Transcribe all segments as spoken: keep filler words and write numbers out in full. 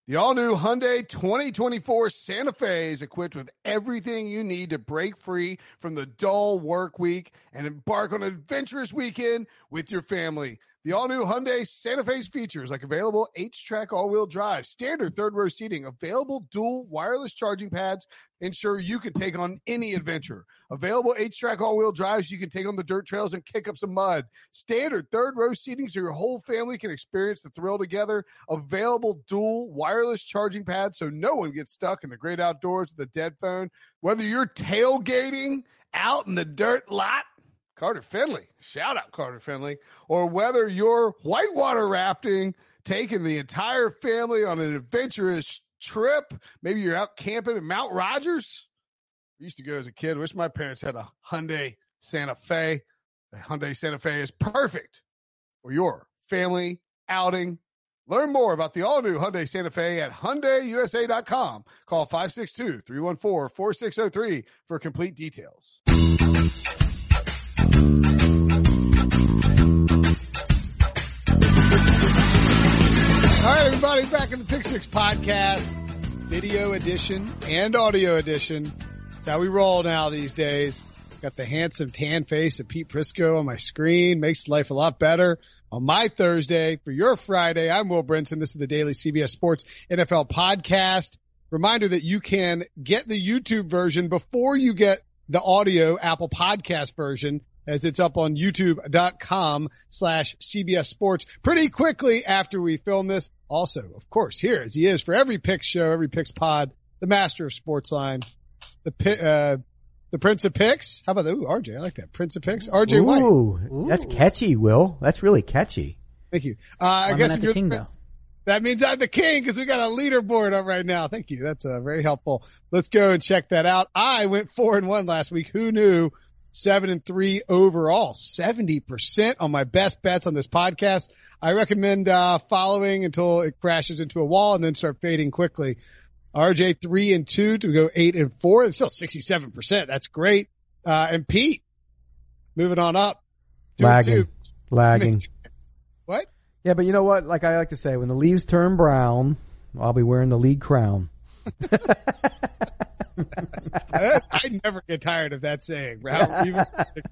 The all-new Hyundai twenty twenty-four Santa Fe is equipped with everything you need to break free from the dull work week and embark on an adventurous weekend with your family. The all-new Hyundai Santa Fe's features like available H-Track all-wheel drive, standard third-row seating, available dual wireless charging pads, ensure you can take on any adventure. Available H-Track all-wheel drives, you can take on the dirt trails and kick up some mud. Standard third-row seating so your whole family can experience the thrill together. Available dual wireless charging pads so no one gets stuck in the great outdoors with a dead phone. Whether you're tailgating out in the dirt lot, Carter Finley, shout out Carter Finley, or whether you're whitewater rafting, taking the entire family on an adventurous trip, maybe you're out camping at Mount Rogers. I used to go as a kid. Wish my parents had a Hyundai Santa Fe. The Hyundai Santa Fe is perfect for your family outing. Learn more about the all-new Hyundai Santa Fe at Hyundai U S A dot com. Call five six two, three one four, four six zero three for complete details. All right, everybody, back in the Pick Six podcast, video edition and audio edition. That's how we roll now these days. Got the handsome tan face of Pete Prisco on my screen. Makes life a lot better. On my Thursday, for your Friday, I'm Will Brinson. This is the Daily C B S Sports N F L podcast. Reminder that you can get the YouTube version before you get the audio Apple podcast version, as it's up on youtube.com slash CBS Sports pretty quickly after we film this. Also, of course, here as he is for every Picks show, every Picks pod, the master of Sportsline, the uh, the Prince of Picks. How about that? Ooh, R J, I like that. Prince of Picks. R J White. Ooh, that's catchy, Will. That's really catchy. Thank you. Uh, I guess if you're the Prince, that means I'm the king because we got a leaderboard up right now. Thank you. That's uh, very helpful. Let's go and check that out. I went four and one last week. Who knew? Seven and three overall, seventy percent on my best bets on this podcast. I recommend, uh, following until it crashes into a wall and then start fading quickly. R J three and two to go eight and four. It's still sixty-seven percent. That's great. Uh, and Pete moving on up. Two Lagging. And two. Lagging. What? Yeah, but you know what? Like I like to say, when the leaves turn brown, I'll be wearing the league crown. I never get tired of that saying, bro. Even,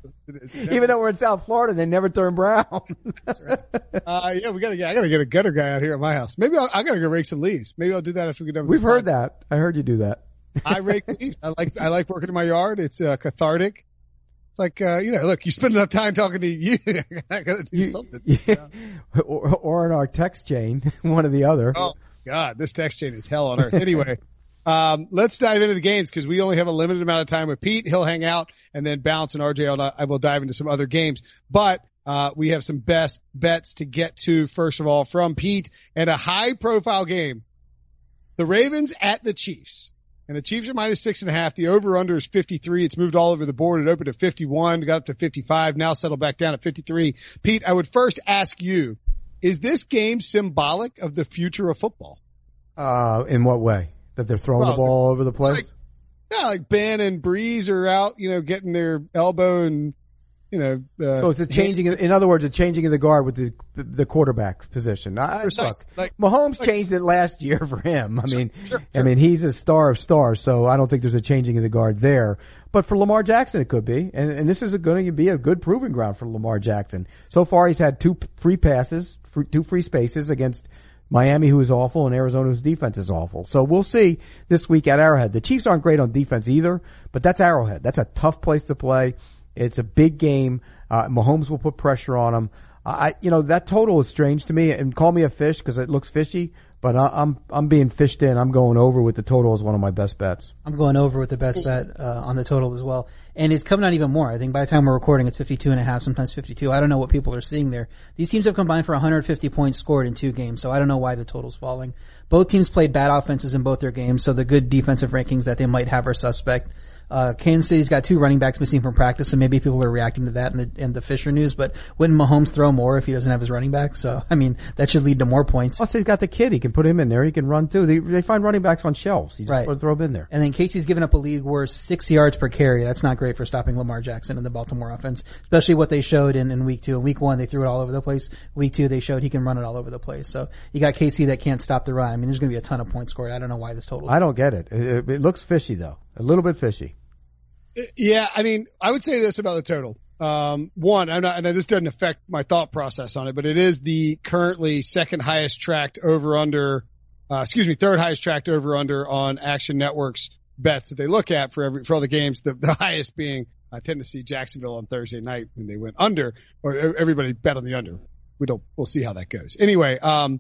Even though we're in South Florida, they never turn brown. That's right. Uh, yeah, we gotta get, I gotta get a gutter guy out here at my house. Maybe I'll, I gotta go rake some leaves. Maybe I'll do that after we get done with We've this heard podcast. that. I heard you do that. I rake leaves. I like, I like working in my yard. It's, uh, cathartic. It's like, uh, you know, look, you spend enough time talking to you. I gotta do You, something. yeah. or, or in our text chain, one or the other. Oh God, this text chain is hell on earth. Anyway. Um, let's dive into the games because we only have a limited amount of time with Pete. He'll hang out and then bounce, and R J, I'll, I will dive into some other games. But uh, we have some best bets to get to, first of all, from Pete, and a high-profile game. The Ravens at the Chiefs. And the Chiefs are minus six and a half. The over-under is fifty-three. It's moved all over the board. It opened at fifty-one, got up to fifty-five, now settled back down at fifty-three. Pete, I would first ask you, is this game symbolic of the future of football? Uh, in what way? That they're throwing well, the ball all over the place? Like, yeah, like Ben and Breeze are out, you know, getting their elbow and, you know. Uh, so it's a changing, in other words, a changing of the guard with the the quarterback position. I, look, like, Mahomes like, changed it last year for him. I sure, mean, sure, I sure. mean, he's a star of stars, so I don't think there's a changing of the guard there. But for Lamar Jackson, it could be. And, and this is going to be a good proving ground for Lamar Jackson. So far, he's had two free passes, two free spaces against Miami, who is awful, and Arizona, whose defense is awful. So we'll see this week at Arrowhead. The Chiefs aren't great on defense either, but that's Arrowhead. That's a tough place to play. It's a big game. Uh, Mahomes will put pressure on him. I, you know, that total is strange to me, and call me a fish because it looks fishy, but I, I'm, I'm being fished in. I'm going over with the total as one of my best bets. I'm going over with the best bet, uh, on the total as well. And it's coming out even more. I think by the time we're recording, it's fifty-two and a half, sometimes fifty-two. I don't know what people are seeing there. These teams have combined for one hundred fifty points scored in two games, so I don't know why the total's falling. Both teams played bad offenses in both their games, so the good defensive rankings that they might have are suspect. Uh, Kansas City's got two running backs missing from practice, so maybe people are reacting to that in the, in the Fisher news, but wouldn't Mahomes throw more if he doesn't have his running back? So, I mean, that should lead to more points. Plus, he's got the kid. He can put him in there. He can run too. They, they find running backs on shelves. You just Right. put, throw him in there. And then Casey's given up a league worst six yards per carry. That's not great for stopping Lamar Jackson in the Baltimore offense, especially what they showed in, in week two. In week one, they threw it all over the place. Week two, they showed he can run it all over the place. So you got Casey that can't stop the run. I mean, there's going to be a ton of points scored. I don't know why this total. I don't get it. It, it looks fishy though. A little bit fishy. Yeah, I mean, I would say this about the total. Um, one, I'm not, and this doesn't affect my thought process on it, but it is the currently second highest tracked over under, uh, excuse me, third highest tracked over under on Action Network's bets that they look at for every, for all the games. The, the highest being uh, Tennessee Jacksonville on Thursday night when they went under, or everybody bet on the under. We don't, we'll see how that goes. Anyway, um,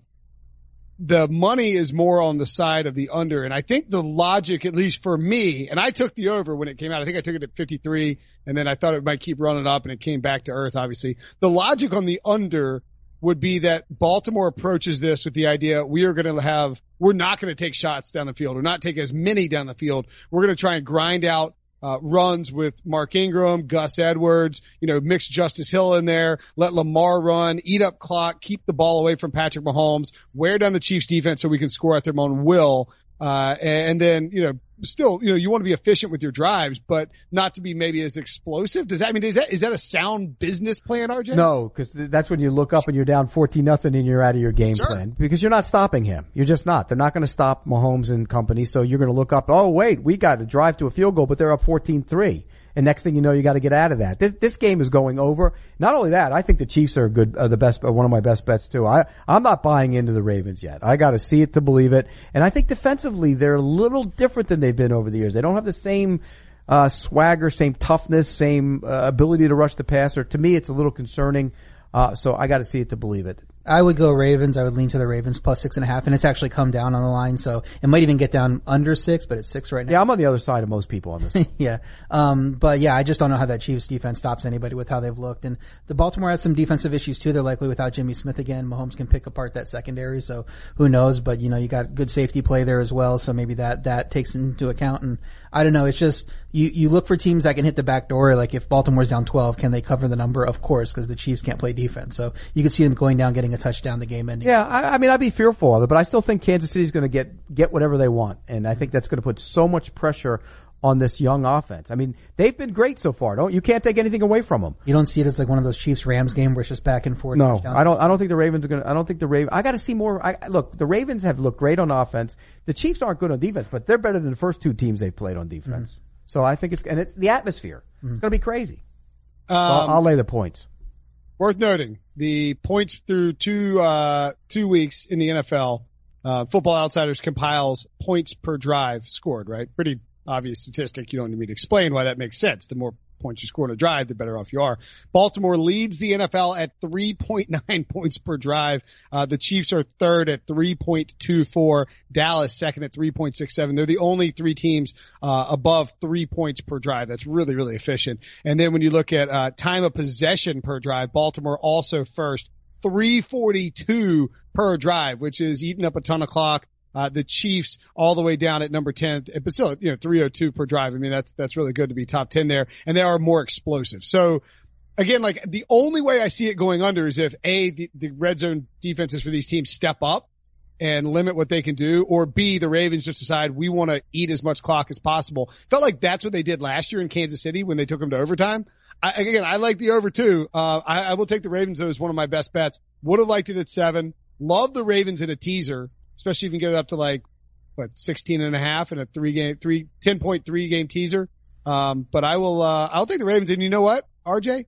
the money is more on the side of the under. And I think the logic, at least for me, and I took the over when it came out. I think I took it at fifty-three, and then I thought it might keep running up, and it came back to earth, obviously. The logic on the under would be that Baltimore approaches this with the idea we are going to have, we're not going to take shots down the field or not take as many down the field. We're going to try and grind out Uh, runs with Mark Ingram, Gus Edwards, you know, mix Justice Hill in there, let Lamar run, eat up clock, keep the ball away from Patrick Mahomes, wear down the Chiefs defense so we can score at their own will. Uh, and then, you know, still, you know, you want to be efficient with your drives, but not to be maybe as explosive. Does that I mean, is that, is that a sound business plan, R J? No, because that's when you look up and you're down fourteen nothing and you're out of your game Sure. plan because you're not stopping him. You're just not. They're not going to stop Mahomes and company. So you're going to look up, oh wait, we got to drive to a field goal, but they're up fourteen three. And next thing you know, you got to get out of that. This, this game is going over. Not only that, I think the Chiefs are good, uh, the best, uh, one of my best bets too. I, I'm not buying into the Ravens yet. I got to see it to believe it. And I think defensively, they're a little different than they've been over the years. They don't have the same, uh, swagger, same toughness, same, uh, ability to rush the passer. To me, it's a little concerning. Uh, so I got to see it to believe it. I would go Ravens. I would lean to the Ravens plus six and a half, and it's actually come down on the line, so it might even get down under six, but it's six right now. Yeah, I'm on the other side of most people on this. yeah. Um, but yeah, I just don't know how that Chiefs defense stops anybody with how they've looked. And the Baltimore has some defensive issues too. They're likely without Jimmy Smith again. Mahomes can pick apart that secondary, so who knows? But you know, you got good safety play there as well, so maybe that, that takes into account. And I don't know, it's just, you, you look for teams that can hit the back door. Like if Baltimore's down twelve, can they cover the number? Of course, because the Chiefs can't play defense. So you could see them going down, getting a touchdown, the game ending. Yeah, I, I mean, I'd be fearful of it, but I still think Kansas City's going to get get whatever they want, and I think that's going to put so much pressure on this young offense. I mean, they've been great so far. Don't you can't take anything away from them. You don't see it as like one of those Chiefs Rams game where it's just back and forth. No, touchdown. I don't. I don't think the Ravens are going to. I don't think the Ravens. I got to see more. I, look, the Ravens have looked great on offense. The Chiefs aren't good on defense, but they're better than the first two teams they've played on defense. Mm-hmm. So I think it's and it's the atmosphere. Mm-hmm. It's going to be crazy. Um, so I'll, I'll lay the points. Worth noting, the points through two, uh, two weeks in the N F L, uh, Football Outsiders compiles points per drive scored, right? Pretty obvious statistic. You don't need me to explain why that makes sense. The more points you score in a drive, the better off you are. Baltimore leads the N F L at three point nine points per drive. Uh, the Chiefs are third at three point two four. Dallas second at three point six seven. They're the only three teams, uh, above three points per drive. That's really, really efficient. And then when you look at, uh, time of possession per drive, Baltimore also first, three forty-two per drive, which is eating up a ton of clock. Uh, the Chiefs all the way down at number ten, but still, you know, three oh two per drive. I mean, that's, that's really good to be top ten there. And they are more explosive. So again, like the only way I see it going under is if A, the, the red zone defenses for these teams step up and limit what they can do, or B, the Ravens just decide we want to eat as much clock as possible. Felt like that's what they did last year in Kansas City when they took them to overtime. I, again, I like the over too. Uh, I, I will take the Ravens though as one of my best bets. Would have liked it at seven. Love the Ravens in a teaser. Especially if you can get it up to like, what, sixteen and a half in a three game, three, ten point three game teaser. Um, but I will, uh, I'll take the Ravens. And you know what, R J? I'm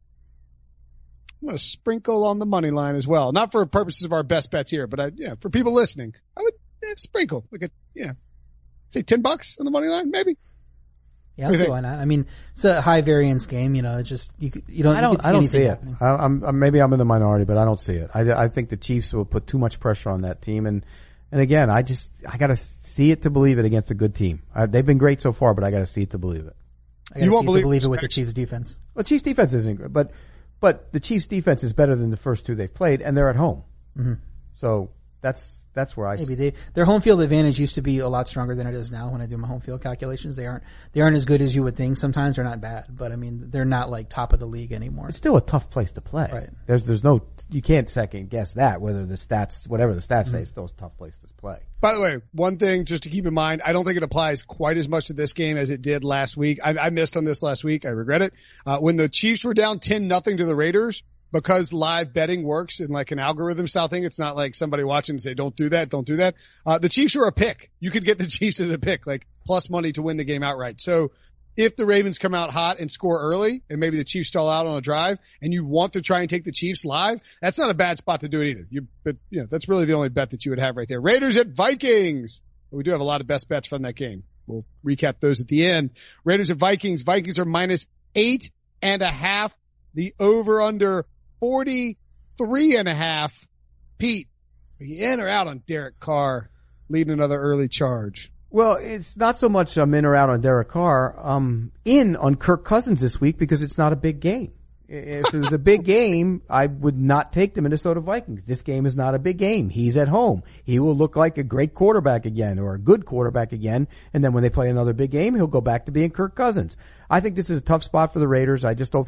going to sprinkle on the money line as well. Not for purposes of our best bets here, but I, yeah, for people listening, I would yeah, sprinkle. Like a, yeah, say ten bucks on the money line, maybe. Yeah, I'll see why not. I mean, it's a high variance game, you know, it just, you, you don't, I don't, you I don't see it. happening. I, I'm, I'm, maybe I'm in the minority, but I don't see it. I, I think the Chiefs will put too much pressure on that team. And, and again, I just, I gotta see it to believe it against a good team. Uh, they've been great so far, but I gotta see it to believe it. I gotta you won't see believe, it to believe it with the Chiefs defense. Well, Chiefs defense isn't good, but, but the Chiefs defense is better than the first two they've played, and they're at home. Mm-hmm. So, That's that's where I Maybe see. they their home field advantage used to be a lot stronger than it is now. When I do my home field calculations, they aren't they aren't as good as you would think. Sometimes they're not bad, but I mean they're not like top of the league anymore. It's still a tough place to play. Right. There's there's no you can't second guess that whether the stats whatever the stats mm-hmm. say it's still a tough place to play. By the way, one thing just to keep in mind, I don't think it applies quite as much to this game as it did last week. I, I missed on this last week. I regret it. Uh, when the Chiefs were down ten nothing to the Raiders, because live betting works in like an algorithm style thing, it's not like somebody watching and say, don't do that, don't do that. Uh, the Chiefs were a pick. You could get the Chiefs as a pick, like plus money to win the game outright. So if the Ravens come out hot and score early and maybe the Chiefs stall out on a drive and you want to try and take the Chiefs live, that's not a bad spot to do it either. You, but you know, that's really the only bet that you would have right there. Raiders at Vikings. We do have a lot of best bets from that game. We'll recap those at the end. Raiders at Vikings. Vikings are minus eight and a half. The over under forty-three and a half. Pete, are you in or out on Derek Carr leading another early charge? Well, it's not so much I'm in or out on Derek Carr. I'm in on Kirk Cousins this week because it's not a big game. If it was a big game, I would not take the Minnesota Vikings. This game is not a big game. He's at home. He will look like a great quarterback again or a good quarterback again. And then when they play another big game, he'll go back to being Kirk Cousins. I think this is a tough spot for the Raiders. I just don't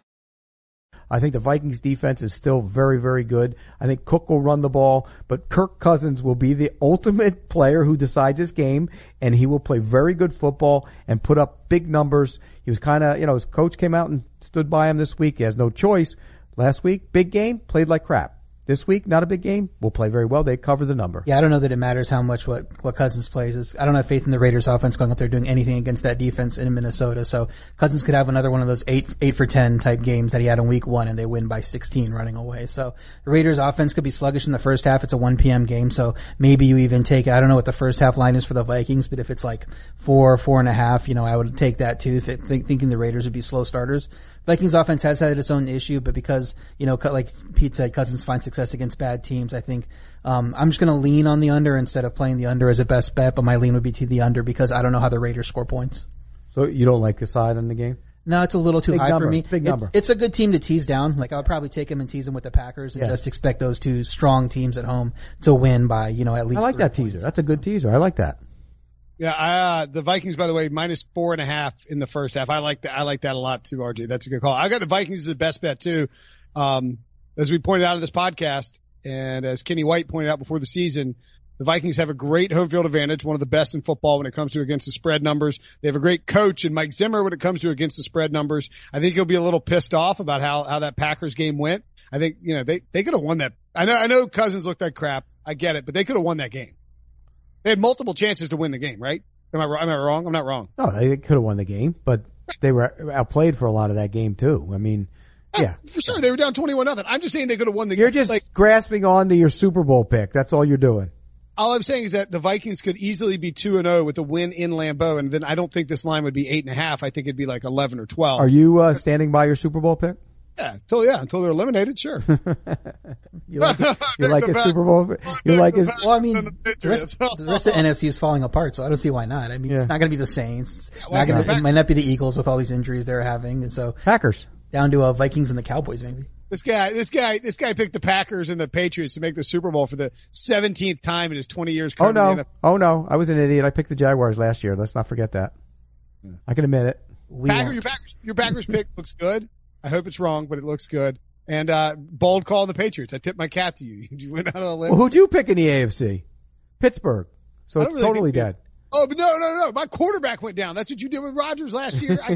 I think the Vikings defense is still very, very good. I think Cook will run the ball, but Kirk Cousins will be the ultimate player who decides this game, and he will play very good football and put up big numbers. He was kind of, you know, his coach came out and stood by him this week. He has no choice. Last week, big game, played like crap. This week, not a big game, will play very well. They cover the number. Yeah, I don't know that it matters how much what, what Cousins plays. Is I don't have faith in the Raiders offense going up there doing anything against that defense in Minnesota. So Cousins could have another one of those eight, eight for ten type games that he had in week one and they win by sixteen running away. So the Raiders offense could be sluggish in the first half. It's a one p.m. game. So maybe you even take, I don't know what the first half line is for the Vikings, but if it's like four, four and a half, you know, I would take that too, th- thinking the Raiders would be slow starters. Vikings offense has had its own issue, but because, you know, like Pete said, Cousins finds success against bad teams, I think, um, I'm just going to lean on the under instead of playing the under as a best bet, but my lean would be to the under because I don't know how the Raiders score points. So you don't like the side on the game? No, it's a little too Big high number, for me. Big it's, number. It's a good team to tease down. Like, I'll probably take them and tease them with the Packers and yeah. just expect those two strong teams at home to win by, you know, at least I like that points. teaser. That's a good teaser. I like that. Yeah, I, uh, the Vikings, by the way, minus four and a half in the first half. I like that. I like that a lot too, R J. That's a good call. I got the Vikings as the best bet too. Um, as we pointed out in this podcast, and as Kenny White pointed out before the season, the Vikings have a great home field advantage, one of the best in football when it comes to against the spread numbers. They have a great coach in Mike Zimmer when it comes to against the spread numbers. I think he'll be a little pissed off about how, how that Packers game went. I think, you know, they, they could have won that. I know, I know Cousins looked like crap. I get it, but they could have won that game. They had multiple chances to win the game, right? Am I, am I wrong? I'm not wrong. No, they could have won the game, but they were outplayed for a lot of that game too. I mean, yeah. yeah. For sure. They were down twenty-one nothing. I'm just saying they could have won the you're game. You're just like, grasping on to your Super Bowl pick. That's all you're doing. All I'm saying is that the Vikings could easily be two and oh with a win in Lambeau, and then I don't think this line would be eight and a half. I think it'd be like eleven or twelve. Are you uh, standing by your Super Bowl pick? Yeah, until yeah, until they're eliminated, sure. you like, you like a Super Bowl? You like his? Well, I mean, the, the, rest, the rest of the N F C is falling apart, so I don't see why not. I mean, yeah. It's not going to be the Saints. Yeah, well, not gonna, it might not be the Eagles with all these injuries they're having, and so Packers down to uh, Vikings and the Cowboys maybe. This guy, this guy, this guy picked the Packers and the Patriots to make the Super Bowl for the seventeenth time in his twenty years. Oh no, oh no, I was an idiot. I picked the Jaguars last year. Let's not forget that. Yeah. I can admit it. Packer, your Packers, your Packers pick looks good. I hope it's wrong, but it looks good. And, uh, bold call on the Patriots. I tip my cap to you. You went out on a limb. Well, who'd you pick in the A F C? Pittsburgh. So it's really totally dead. Oh, but no, no, no. My quarterback went down. That's what you did with Rodgers last year. I,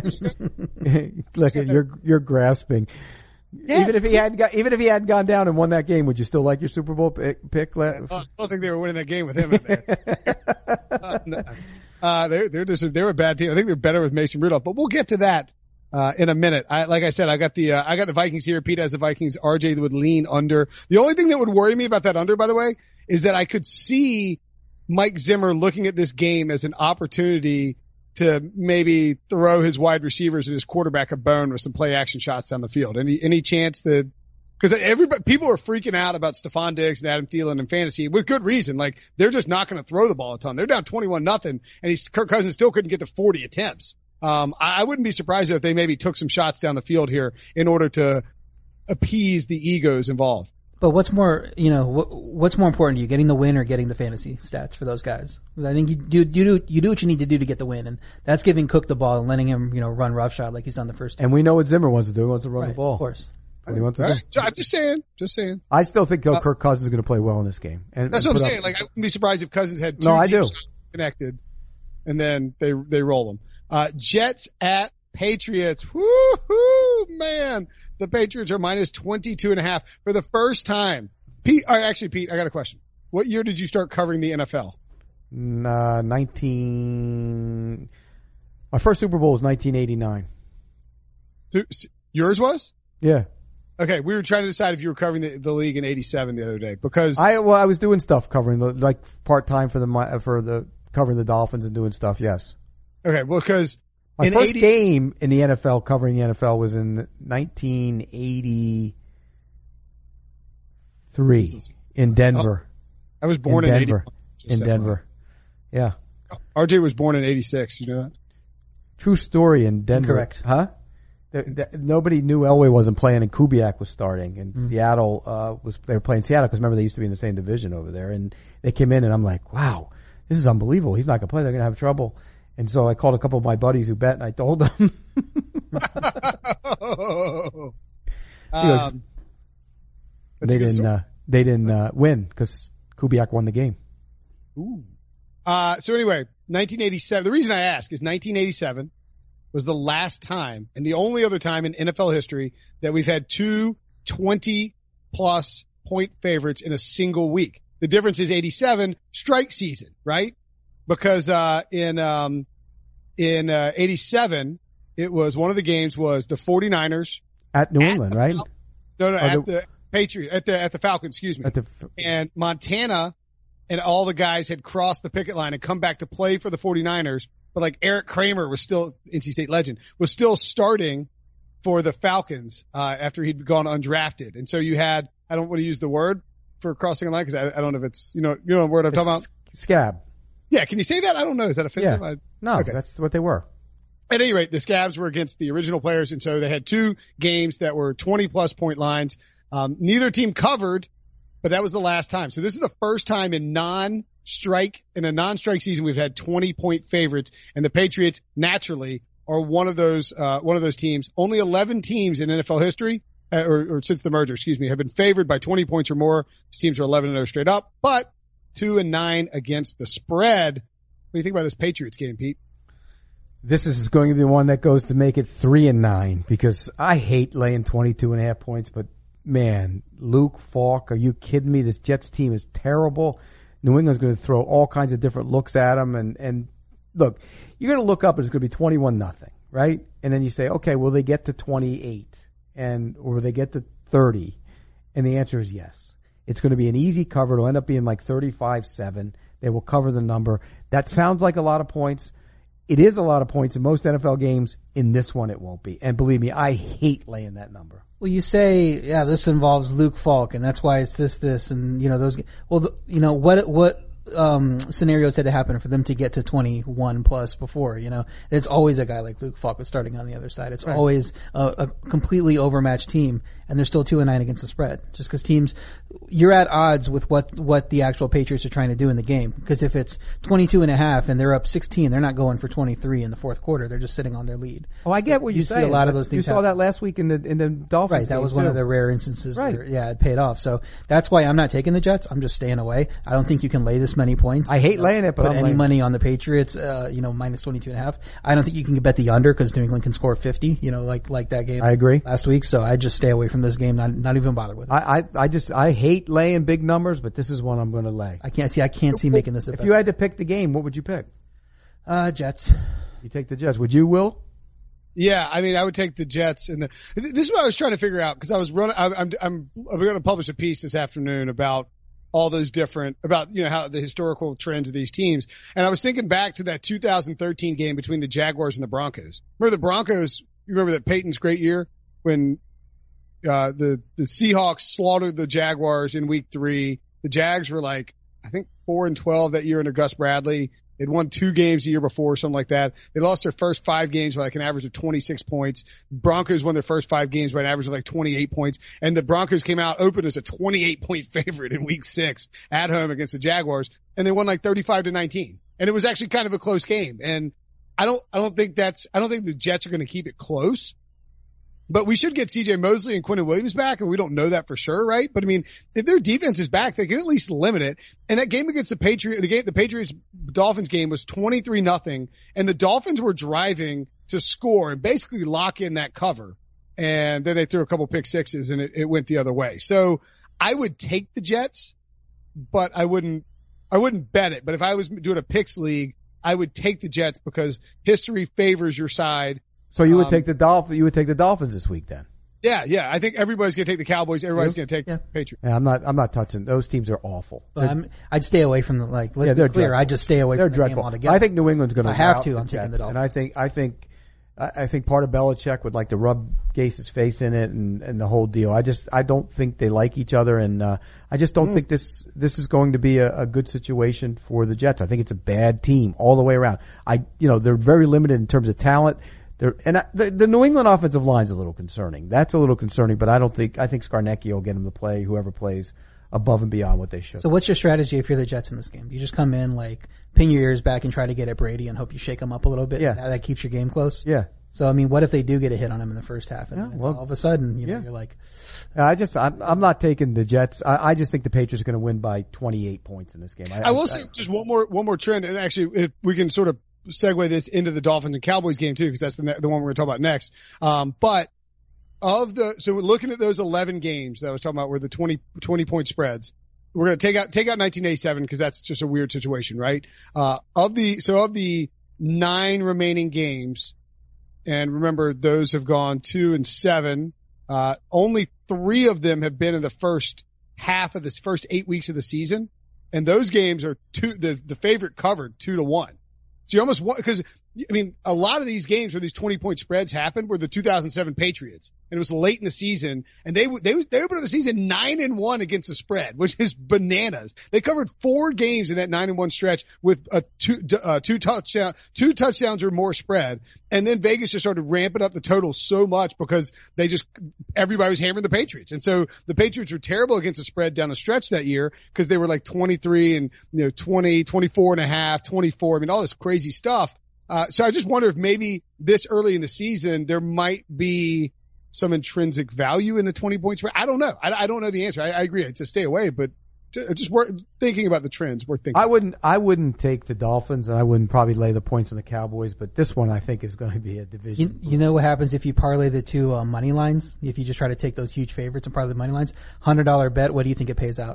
Look, you're, you're grasping. Yes. Even if he had got, even if he had gone down and won that game, would you still like your Super Bowl pick? pick? I don't think they were winning that game with him in there. uh, no. uh, they're, they're just, they were a bad team. I think they're better with Mason Rudolph, but we'll get to that. Uh, in a minute. I, like I said, I got the, uh, I got the Vikings here. Pete has the Vikings. R J would lean under. The only thing that would worry me about that under, by the way, is that I could see Mike Zimmer looking at this game as an opportunity to maybe throw his wide receivers and his quarterback a bone with some play action shots down the field. Any, any chance that, cause everybody, people are freaking out about Stephon Diggs and Adam Thielen in fantasy with good reason. Like they're just not going to throw the ball a ton. They're down twenty-one nothing and he's, Kirk Cousins still couldn't get to forty attempts. Um, I, I wouldn't be surprised if they maybe took some shots down the field here in order to appease the egos involved. But what's more, you know, what, what's more important to you, getting the win or getting the fantasy stats for those guys? I think you do, you do, you do what you need to do to get the win, and that's giving Cook the ball and letting him, you know, run roughshod like he's done the first time. And we know what Zimmer wants to do. He wants to run right, the ball. Of course. What he wants to All do. right. I'm just saying, just saying. I still think though Uh, Kirk Cousins is going to play well in this game. And That's and what I'm put saying. up- Like, I wouldn't be surprised if Cousins had two No, I do. games connected, and then they they roll them. Uh, Jets at Patriots. Woo-hoo, man. The Patriots are minus twenty-two and a half for the first time. Pete, or actually, Pete, I got a question. What year did you start covering the N F L? Uh, nineteen. My first Super Bowl was nineteen eighty-nine. Yours was? Yeah. Okay, we were trying to decide if you were covering the, the league in eighty-seven the other day because I well, I was doing stuff covering the like part time for the Mi- for the covering the Dolphins and doing stuff. Yes. okay, well, because My in first eighty game in the N F L covering the N F L was in nineteen eighty-three in Denver. I was born in in, Denver. eighty. In Denver. Yeah. R J was born in eighty-six. You know that? True story in Denver. Incorrect. Huh? The, the, nobody knew Elway wasn't playing and Kubiak was starting, and Mm. Seattle uh, was they were playing Seattle because remember they used to be in the same division over there, and they came in and I'm like, wow, this is unbelievable. He's not going to play. They're going to have trouble. And so I called a couple of my buddies who bet, and I told them. um, that's they a good didn't. story. Uh, they didn't uh, win because Kubiak won the game. Ooh. Uh, so anyway, nineteen eighty-seven. The reason I ask is nineteen eighty-seven was the last time and the only other time in N F L history that we've had two twenty plus point favorites in a single week. The difference is eighty-seven strike season, right? Because, uh, in, um, in, uh, eighty-seven, it was one of the games was the 49ers. At New At England, the right? Fal- No, no, Or at the- the Patriots, at the, at the Falcons, excuse me. At the And Montana and all the guys had crossed the picket line and come back to play for the 49ers. But like Eric Kramer was still, N C State legend, was still starting for the Falcons, uh, after he'd gone undrafted. And so you had, I don't want to use the word for crossing a line because I, I don't know if it's, you know, you know the word I'm talking about? Scab. Yeah. Can you say that? I don't know. Is that offensive? Yeah. I, No, Okay. that's what they were. At any rate, the Scabs were against the original players, and so they had two games that were twenty plus point lines. Um, neither team covered, but that was the last time. So this is the first time in non-strike, in a non-strike season, we've had twenty point favorites, and the Patriots naturally are one of those, uh, one of those teams. Only eleven teams in N F L history, uh, or, or since the merger, excuse me, have been favored by twenty points or more. These teams are eleven and oh straight up, but two and nine against the spread. What do you think about this Patriots game, Pete? This is going to be one that goes to make it three and nine because I hate laying twenty-two and a half points, but man, Luke Falk, are you kidding me? This Jets team is terrible. New England's going to throw all kinds of different looks at them. And, and look, you're going to look up and it's going to be twenty-one nothing, right? And then you say, okay, will they get to twenty-eight and, or will they get to thirty? And the answer is yes. It's going to be an easy cover. It'll end up being like thirty-five seven. They will cover the number. That sounds like a lot of points. It is a lot of points in most N F L games. In this one, it won't be. And believe me, I hate laying that number. Well, you say, yeah, this involves Luke Falk, and that's why it's this, this, and you know those. Well, the, you know what, what um scenarios had to happen for them to get to twenty-one plus before? You know, it's always a guy like Luke Falk that's starting on the other side. It's Right. always a, a completely overmatched team, and they're still two and nine against the spread. Just because teams, you're at odds with what what the actual Patriots are trying to do in the game. Because if it's twenty-two and a half and they're up sixteen, they're not going for twenty-three in the fourth quarter. They're just sitting on their lead. Oh, I get what You you're see saying. a lot of but those things You saw happen. that last week in the in the Dolphins. Right, that game, was one too. of the rare instances Right. where, yeah, it paid off. So that's why I'm not taking the Jets. I'm just staying away. I don't think you can lay this many points. I hate You know, laying it, but put I'm any laying it. money on the Patriots, uh, you know, minus twenty-two and a half. I don't think you can bet the under because New England can score fifty, you know, like, like that game. I agree. Last week. So I just stay away from this game, not, not even bother with it. I, I, I just, I hate laying big numbers, but this is one I'm going to lay. I can't see, I can't see making this a If bet. you had to pick the game, what would you pick? Uh, Jets. You take the Jets. Would you, Will? Yeah, I mean, I would take the Jets, and the, this is what I was trying to figure out because I was running. I, I'm I'm I'm going to publish a piece this afternoon about all those different about you know how the historical trends of these teams, and I was thinking back to that two thousand thirteen game between the Jaguars and the Broncos. Remember the Broncos? You remember that Peyton's great year when uh the the Seahawks slaughtered the Jaguars in week three. The Jags were like I think four and twelve that year under Gus Bradley. They'd won two games the year before, something like that. They lost their first five games by like an average of twenty-six points. Broncos won their first five games by an average of like twenty-eight points. And the Broncos came out open as a twenty-eight point favorite in week six at home against the Jaguars. And they won like thirty-five to nineteen. And it was actually kind of a close game. And I don't, I don't think that's, I don't think the Jets are going to keep it close. But we should get C J Mosley and Quinnen Williams back, and we don't know that for sure, right? But I mean, if their defense is back, they can at least limit it. And that game against the Patriots, the game, the Patriots Dolphins game was twenty-three nothing, and the Dolphins were driving to score and basically lock in that cover. And then they threw a couple pick sixes, and it, it went the other way. So I would take the Jets, but I wouldn't, I wouldn't bet it. But if I was doing a picks league, I would take the Jets because history favors your side. So you would um, take the Dolphins. You would take the Dolphins this week then. Yeah, yeah. I think everybody's going to take the Cowboys. Everybody's going to take Yeah. the Patriots. Yeah, I'm not. I'm not touching. Those teams are awful. But I'm, I'd stay away from the, like, let's Yeah, be they're clear, dreadful. I'd just stay away They're from the game dreadful. altogether. I think New England's going to. If I have to, I'm taking the Dolphins. And I think. I think. I I think part of Belichick would like to rub Gase's face in it and, and the whole deal. I just. I don't think they like each other, and uh, I just don't mm. think this this is going to be a, a good situation for the Jets. I think it's a bad team all the way around. I. You know, they're very limited in terms of talent. They're, and I, the, the New England offensive line is a little concerning. That's a little concerning, but I don't think, I think Scarnecchia will get them to play, whoever plays, above and beyond what they should. So what's your strategy if you're the Jets in this game? You just come in, like, pin your ears back and try to get at Brady and hope you shake him up a little bit. Yeah. That, that keeps your game close. Yeah. So, I mean, what if they do get a hit on him in the first half and Yeah, then well, all of a sudden, you know, yeah. you're like, I just, I'm, I'm not taking the Jets. I, I just think the Patriots are going to win by twenty-eight points in this game. I, I will I, say just one more, one more trend. And actually, if we can sort of segue this into the Dolphins and Cowboys game too, because that's the, ne- the one we're going to talk about next. Um, but of the, so we're looking at those eleven games that I was talking about where the twenty, twenty point spreads, we're going to take out, take out nineteen eighty-seven because that's just a weird situation, right? Uh, of the, so of the nine remaining games, and remember those have gone two and seven, uh, only three of them have been in the first half of this first eight weeks of the season. And those games are two, the, the favorite covered two to one. So you almost want, cause I mean, a lot of these games where these twenty point spreads happened were the two thousand seven Patriots, and it was late in the season, and they they they opened the season nine and one against the spread, which is bananas. They covered four games in that nine and one stretch with a two uh, two touchdown two touchdowns or more spread, and then Vegas just started ramping up the total so much because they just everybody was hammering the Patriots, and so the Patriots were terrible against the spread down the stretch that year because they were like twenty-three and you know twenty, twenty-four and a half, twenty-four. I mean all this crazy stuff. Uh, so I just wonder if maybe this early in the season there might be some intrinsic value in the twenty point spread. I don't know. I, I don't know the answer. I, I agree. It's a stay away, but to, just worth thinking about the trends. Worth thinking. I wouldn't. I wouldn't take the Dolphins, and I wouldn't probably lay the points on the Cowboys. But this one, I think, is going to be a division. You, you know what happens if you parlay the two uh, money lines? If you just try to take those huge favorites and parlay the money lines, hundred dollar bet. What do you think it pays out?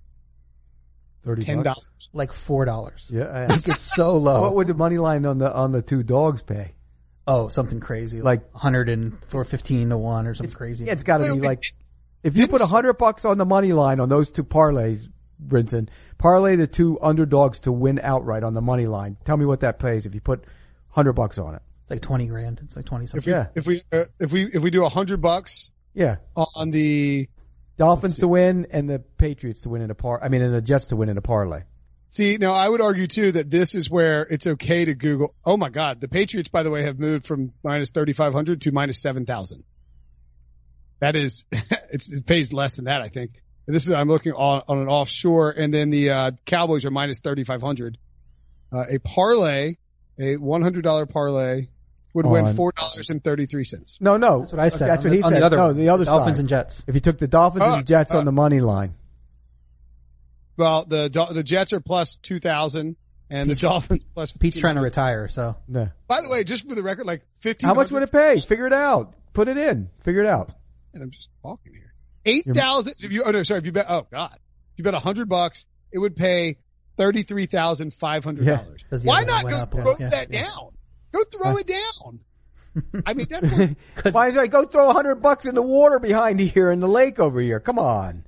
Thirty ten dollars, like four dollars. Yeah, I, I think it's so low. What would the money line on the on the two dogs pay? Oh, something crazy, Like- like hundred and for fifteen to one or something crazy. Yeah, it's got to be Well, like if you put a hundred bucks on the money line on those two parlays, Brinson, parlay the two underdogs to win outright on the money line. Tell me what that pays if you put hundred bucks on it. It's like twenty grand. It's like twenty If something. we Yeah. if we uh, if we if we do a hundred bucks Yeah, on the Dolphins to win and the Patriots to win in a par. I mean, and the Jets to win in a parlay. See, now I would argue too that this is where it's okay to Google. Oh my God. The Patriots, by the way, have moved from minus thirty-five hundred to minus seven thousand. That is, it's, it pays less than that, I think. And this is, I'm looking on, on an offshore, and then the, uh, Cowboys are minus thirty-five hundred. Uh, a parlay, a one hundred dollar parlay would win On- four dollars and thirty-three cents. No, no, That's what I said. That's on what the, he on said. The other no, one, the other Dolphins side. and Jets. If you took the Dolphins Uh, and the Jets uh, on the money line, Well, the, the Jets are plus two thousand and the Dolphins plus Pete's trying to fifteen hundred. retire, so no. By the way, just for the record, like fifteen. How much would it pay? Figure it out. Put it in. Figure it out. And I'm just talking here. Eight thousand. If you, oh no, sorry. If you bet, oh God, if you bet a hundred bucks, it would pay thirty-three thousand five hundred dollars. Yeah. Why Yeah, not went go up, throw yeah. that Yeah. down? Go throw it down. I mean, that's what, Why is it? Go throw a hundred bucks in the water behind here in the lake over here. Come on.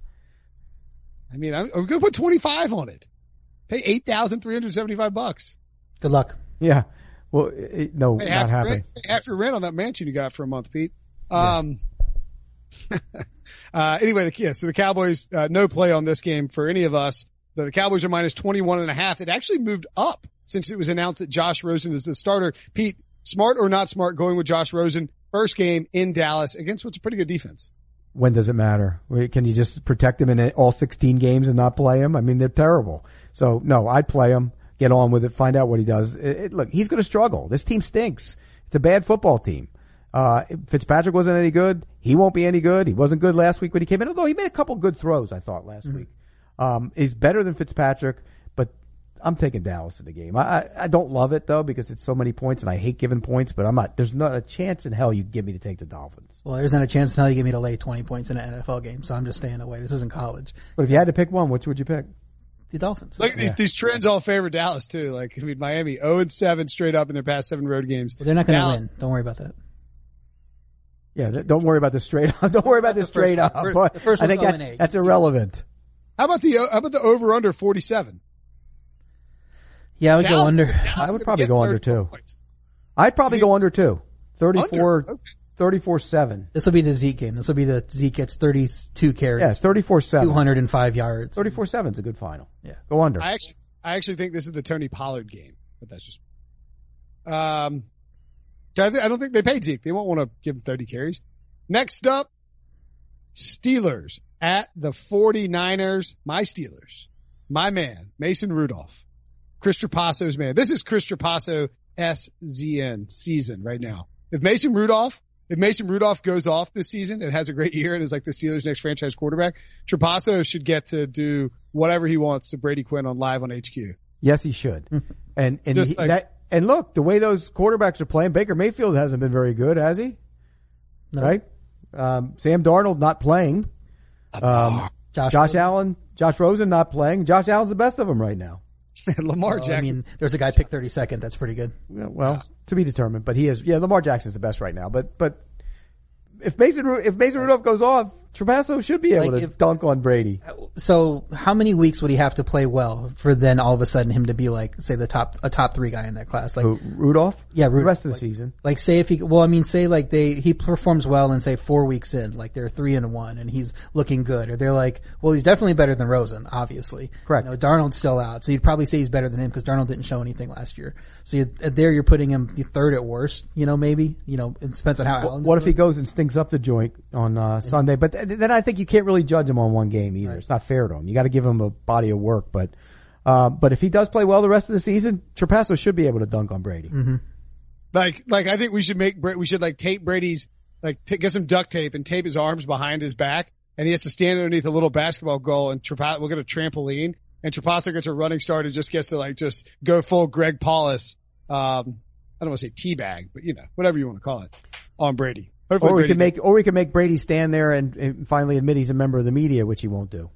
I mean, I'm, I'm going to put twenty-five on it. Pay eight thousand three hundred seventy-five bucks. good luck. Yeah. Well, it, no, Pay not half your happening. rent, pay half your rent on that mansion you got for a month, Pete. Um, uh, anyway, the, yeah, so the Cowboys, uh, no play on this game for any of us. The Cowboys are minus twenty-one and a half. It actually moved up since it was announced that Josh Rosen is the starter. Pete, smart or not smart going with Josh Rosen? First game in Dallas against what's a pretty good defense. When does it matter? Can you just protect him in all sixteen games and not play him? I mean, they're terrible. So no, I'd play him, get on with it, find out what he does. It, it, look, he's going to struggle. This team stinks. It's a bad football team. Uh, Fitzpatrick wasn't any good. He won't be any good. He wasn't good last week when he came in, although he made a couple good throws, I thought, last mm-hmm. week. Um, he's better than Fitzpatrick, but I'm taking Dallas in the game. I, I, I don't love it though because it's so many points and I hate giving points, but I'm not, there's not a chance in hell you give me to take the Dolphins. Well, there's not a chance in hell you give me to lay twenty points in an N F L game, so I'm just staying away. This isn't college. But if you had to pick one, which would you pick? The Dolphins. Look, yeah. these, these trends all favor Dallas too. Like, I mean, Miami oh and seven straight up in their past seven road games. Well, they're not going to win. Don't worry about that. Yeah, don't worry about this straight up. Don't worry about this straight up. First, the first I think that's, that's irrelevant. How about the, how about the over under forty-seven? Yeah, I would Dallas, go under. Dallas I would probably go under too. Points. I'd probably go under too. thirty-four, okay. thirty-four seven. This will be the Zeke game. This will be the Zeke gets thirty-two carries. Yeah, thirty-four seven. two hundred five yards. thirty-four seven is a good final. Yeah. Go under. I actually, I actually think this is the Tony Pollard game, but that's just, um, I, th- I don't think they paid Zeke. They won't want to give him thirty carries. Next up, Steelers at the forty-niners. My Steelers. My man, Mason Rudolph. Chris Trapasso's man. This is Chris Trapasso S Z N season right now. If Mason Rudolph, if Mason Rudolph goes off this season and has a great year and is like the Steelers' next franchise quarterback, Trapasso should get to do whatever he wants to Brady Quinn on live on H Q. Yes, he should. and and he, like, that, and look, the way those quarterbacks are playing, Baker Mayfield hasn't been very good, has he? No. Right? Um, Sam Darnold not playing. Um, Josh, Josh Allen, Josh Rosen not playing. Josh Allen's the best of them right now. Lamar well, Jackson. I mean, there's a guy picked thirty-second. That's pretty good. Yeah, well, yeah. to be determined, but he is. Yeah, Lamar Jackson's the best right now. But but if Mason if Mason Rudolph goes off, Trapasso should be able like to if, dunk on Brady. So how many weeks would he have to play well for then all of a sudden him to be like, say, the top a top three guy in that class? Like Who, Rudolph? Yeah, Rudolph. The rest of the like, season. Like say if he, well, I mean, say like they he performs well and say four weeks in, like they're three and one and he's looking good, or they're like, well, he's definitely better than Rosen, obviously. Correct. You know, Darnold's still out, so you'd probably say he's better than him because Darnold didn't show anything last year. So you, there you're putting him third at worst. You know, maybe. You know, it depends on how. Well, Allen's what if doing. he goes and stinks up the joint on uh, Sunday? But th- then I think you can't really judge him on one game either. Right. It's not fair to him. You got to give him a body of work. But uh, but if he does play well the rest of the season, Trapasso should be able to dunk on Brady. Mm-hmm. Like like I think we should make we should like tape Brady's like t- get some duct tape and tape his arms behind his back, and he has to stand underneath a little basketball goal, and Trapasso we'll get a trampoline, and Trapasso gets a running start and just gets to like just go full Greg Paulus. Um, I don't want to say teabag, but you know whatever you want to call it on Brady. Hopefully or we Brady can make, or we can make Brady stand there and, and finally admit he's a member of the media, which he won't do.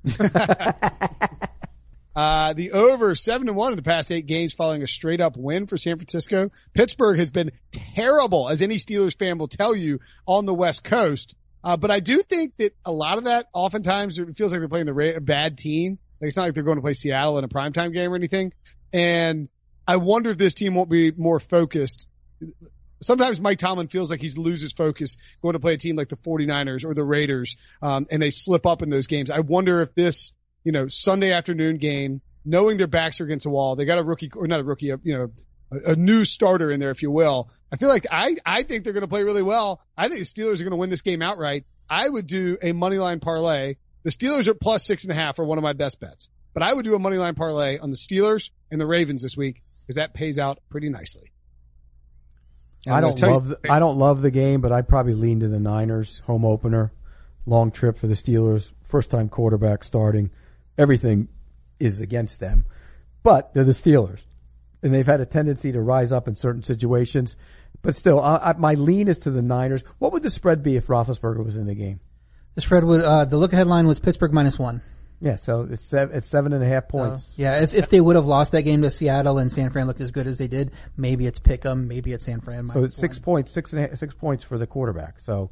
uh, the over seven and one in the past eight games following a straight up win for San Francisco. Pittsburgh has been terrible, as any Steelers fan will tell you, on the West Coast. Uh, but I do think that a lot of that oftentimes it feels like they're playing the ra- a bad team. Like it's not like they're going to play Seattle in a primetime game or anything. And I wonder if this team won't be more focused. Sometimes Mike Tomlin feels like he's loses focus going to play a team like the forty-niners or the Raiders, um, and they slip up in those games. I wonder if this, you know, Sunday afternoon game, knowing their backs are against a wall, they got a rookie, or not a rookie, a, you know, a, a new starter in there, if you will. I feel like I, I think they're going to play really well. I think the Steelers are going to win this game outright. I would do a money line parlay. The Steelers are plus six and a half are one of my best bets, but I would do a money line parlay on the Steelers and the Ravens this week because that pays out pretty nicely. I don't love the, I don't love the game, but I'd probably lean to the Niners home opener. Long trip for the Steelers, first time quarterback starting. Everything is against them, but they're the Steelers, and they've had a tendency to rise up in certain situations. But still, I, I, my lean is to the Niners. What would the spread be if Roethlisberger was in the game? The spread would uh, the look ahead line was Pittsburgh minus one. Yeah, so it's seven, it's seven and a half points. Uh, yeah, if if they would have lost that game to Seattle and San Fran looked as good as they did, maybe it's Pick'em, maybe it's San Fran. So it's six one. points, six and a half, six points for the quarterback. So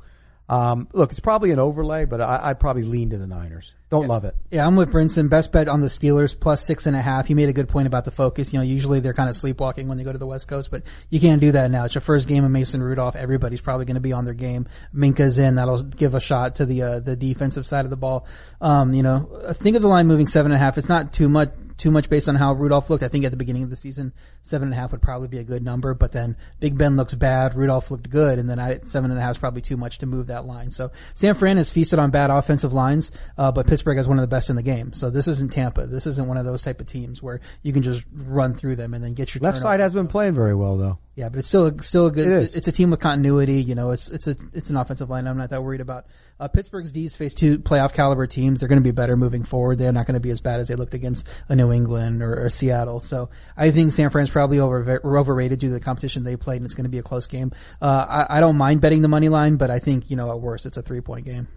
Um, look, it's probably an overlay, but I, I'd probably lean to the Niners. Don't yeah. love it. Yeah, I'm with Brinson. Best bet on the Steelers plus six and a half. He made a good point about the focus. You know, usually they're kind of sleepwalking when they go to the West Coast, but you can't do that now. It's your first game of Mason Rudolph. Everybody's probably going to be on their game. Minka's in. That'll give a shot to the, uh, the defensive side of the ball. Um, you know, think of the line moving seven and a half. It's not too much. Too much based on how Rudolph looked. I think at the beginning of the season, seven and a half would probably be a good number, but then Big Ben looks bad, Rudolph looked good, and then I, seven and a half is probably too much to move that line. So San Fran has feasted on bad offensive lines, uh, but Pittsburgh has one of the best in the game. So this isn't Tampa. This isn't one of those type of teams where you can just run through them and then get your left turnover. side has been playing very well though. Yeah, but it's still a, still a good. It it's, is. it's a team with continuity. You know, it's it's a it's an offensive line. I'm not that worried about. Uh, Pittsburgh's D's face two playoff caliber teams. They're going to be better moving forward. They're not going to be as bad as they looked against a New England or, or Seattle. So I think San Fran's probably over overrated due to the competition they played, and it's going to be a close game. Uh, I, I don't mind betting the money line, but I think you know at worst it's a three point game.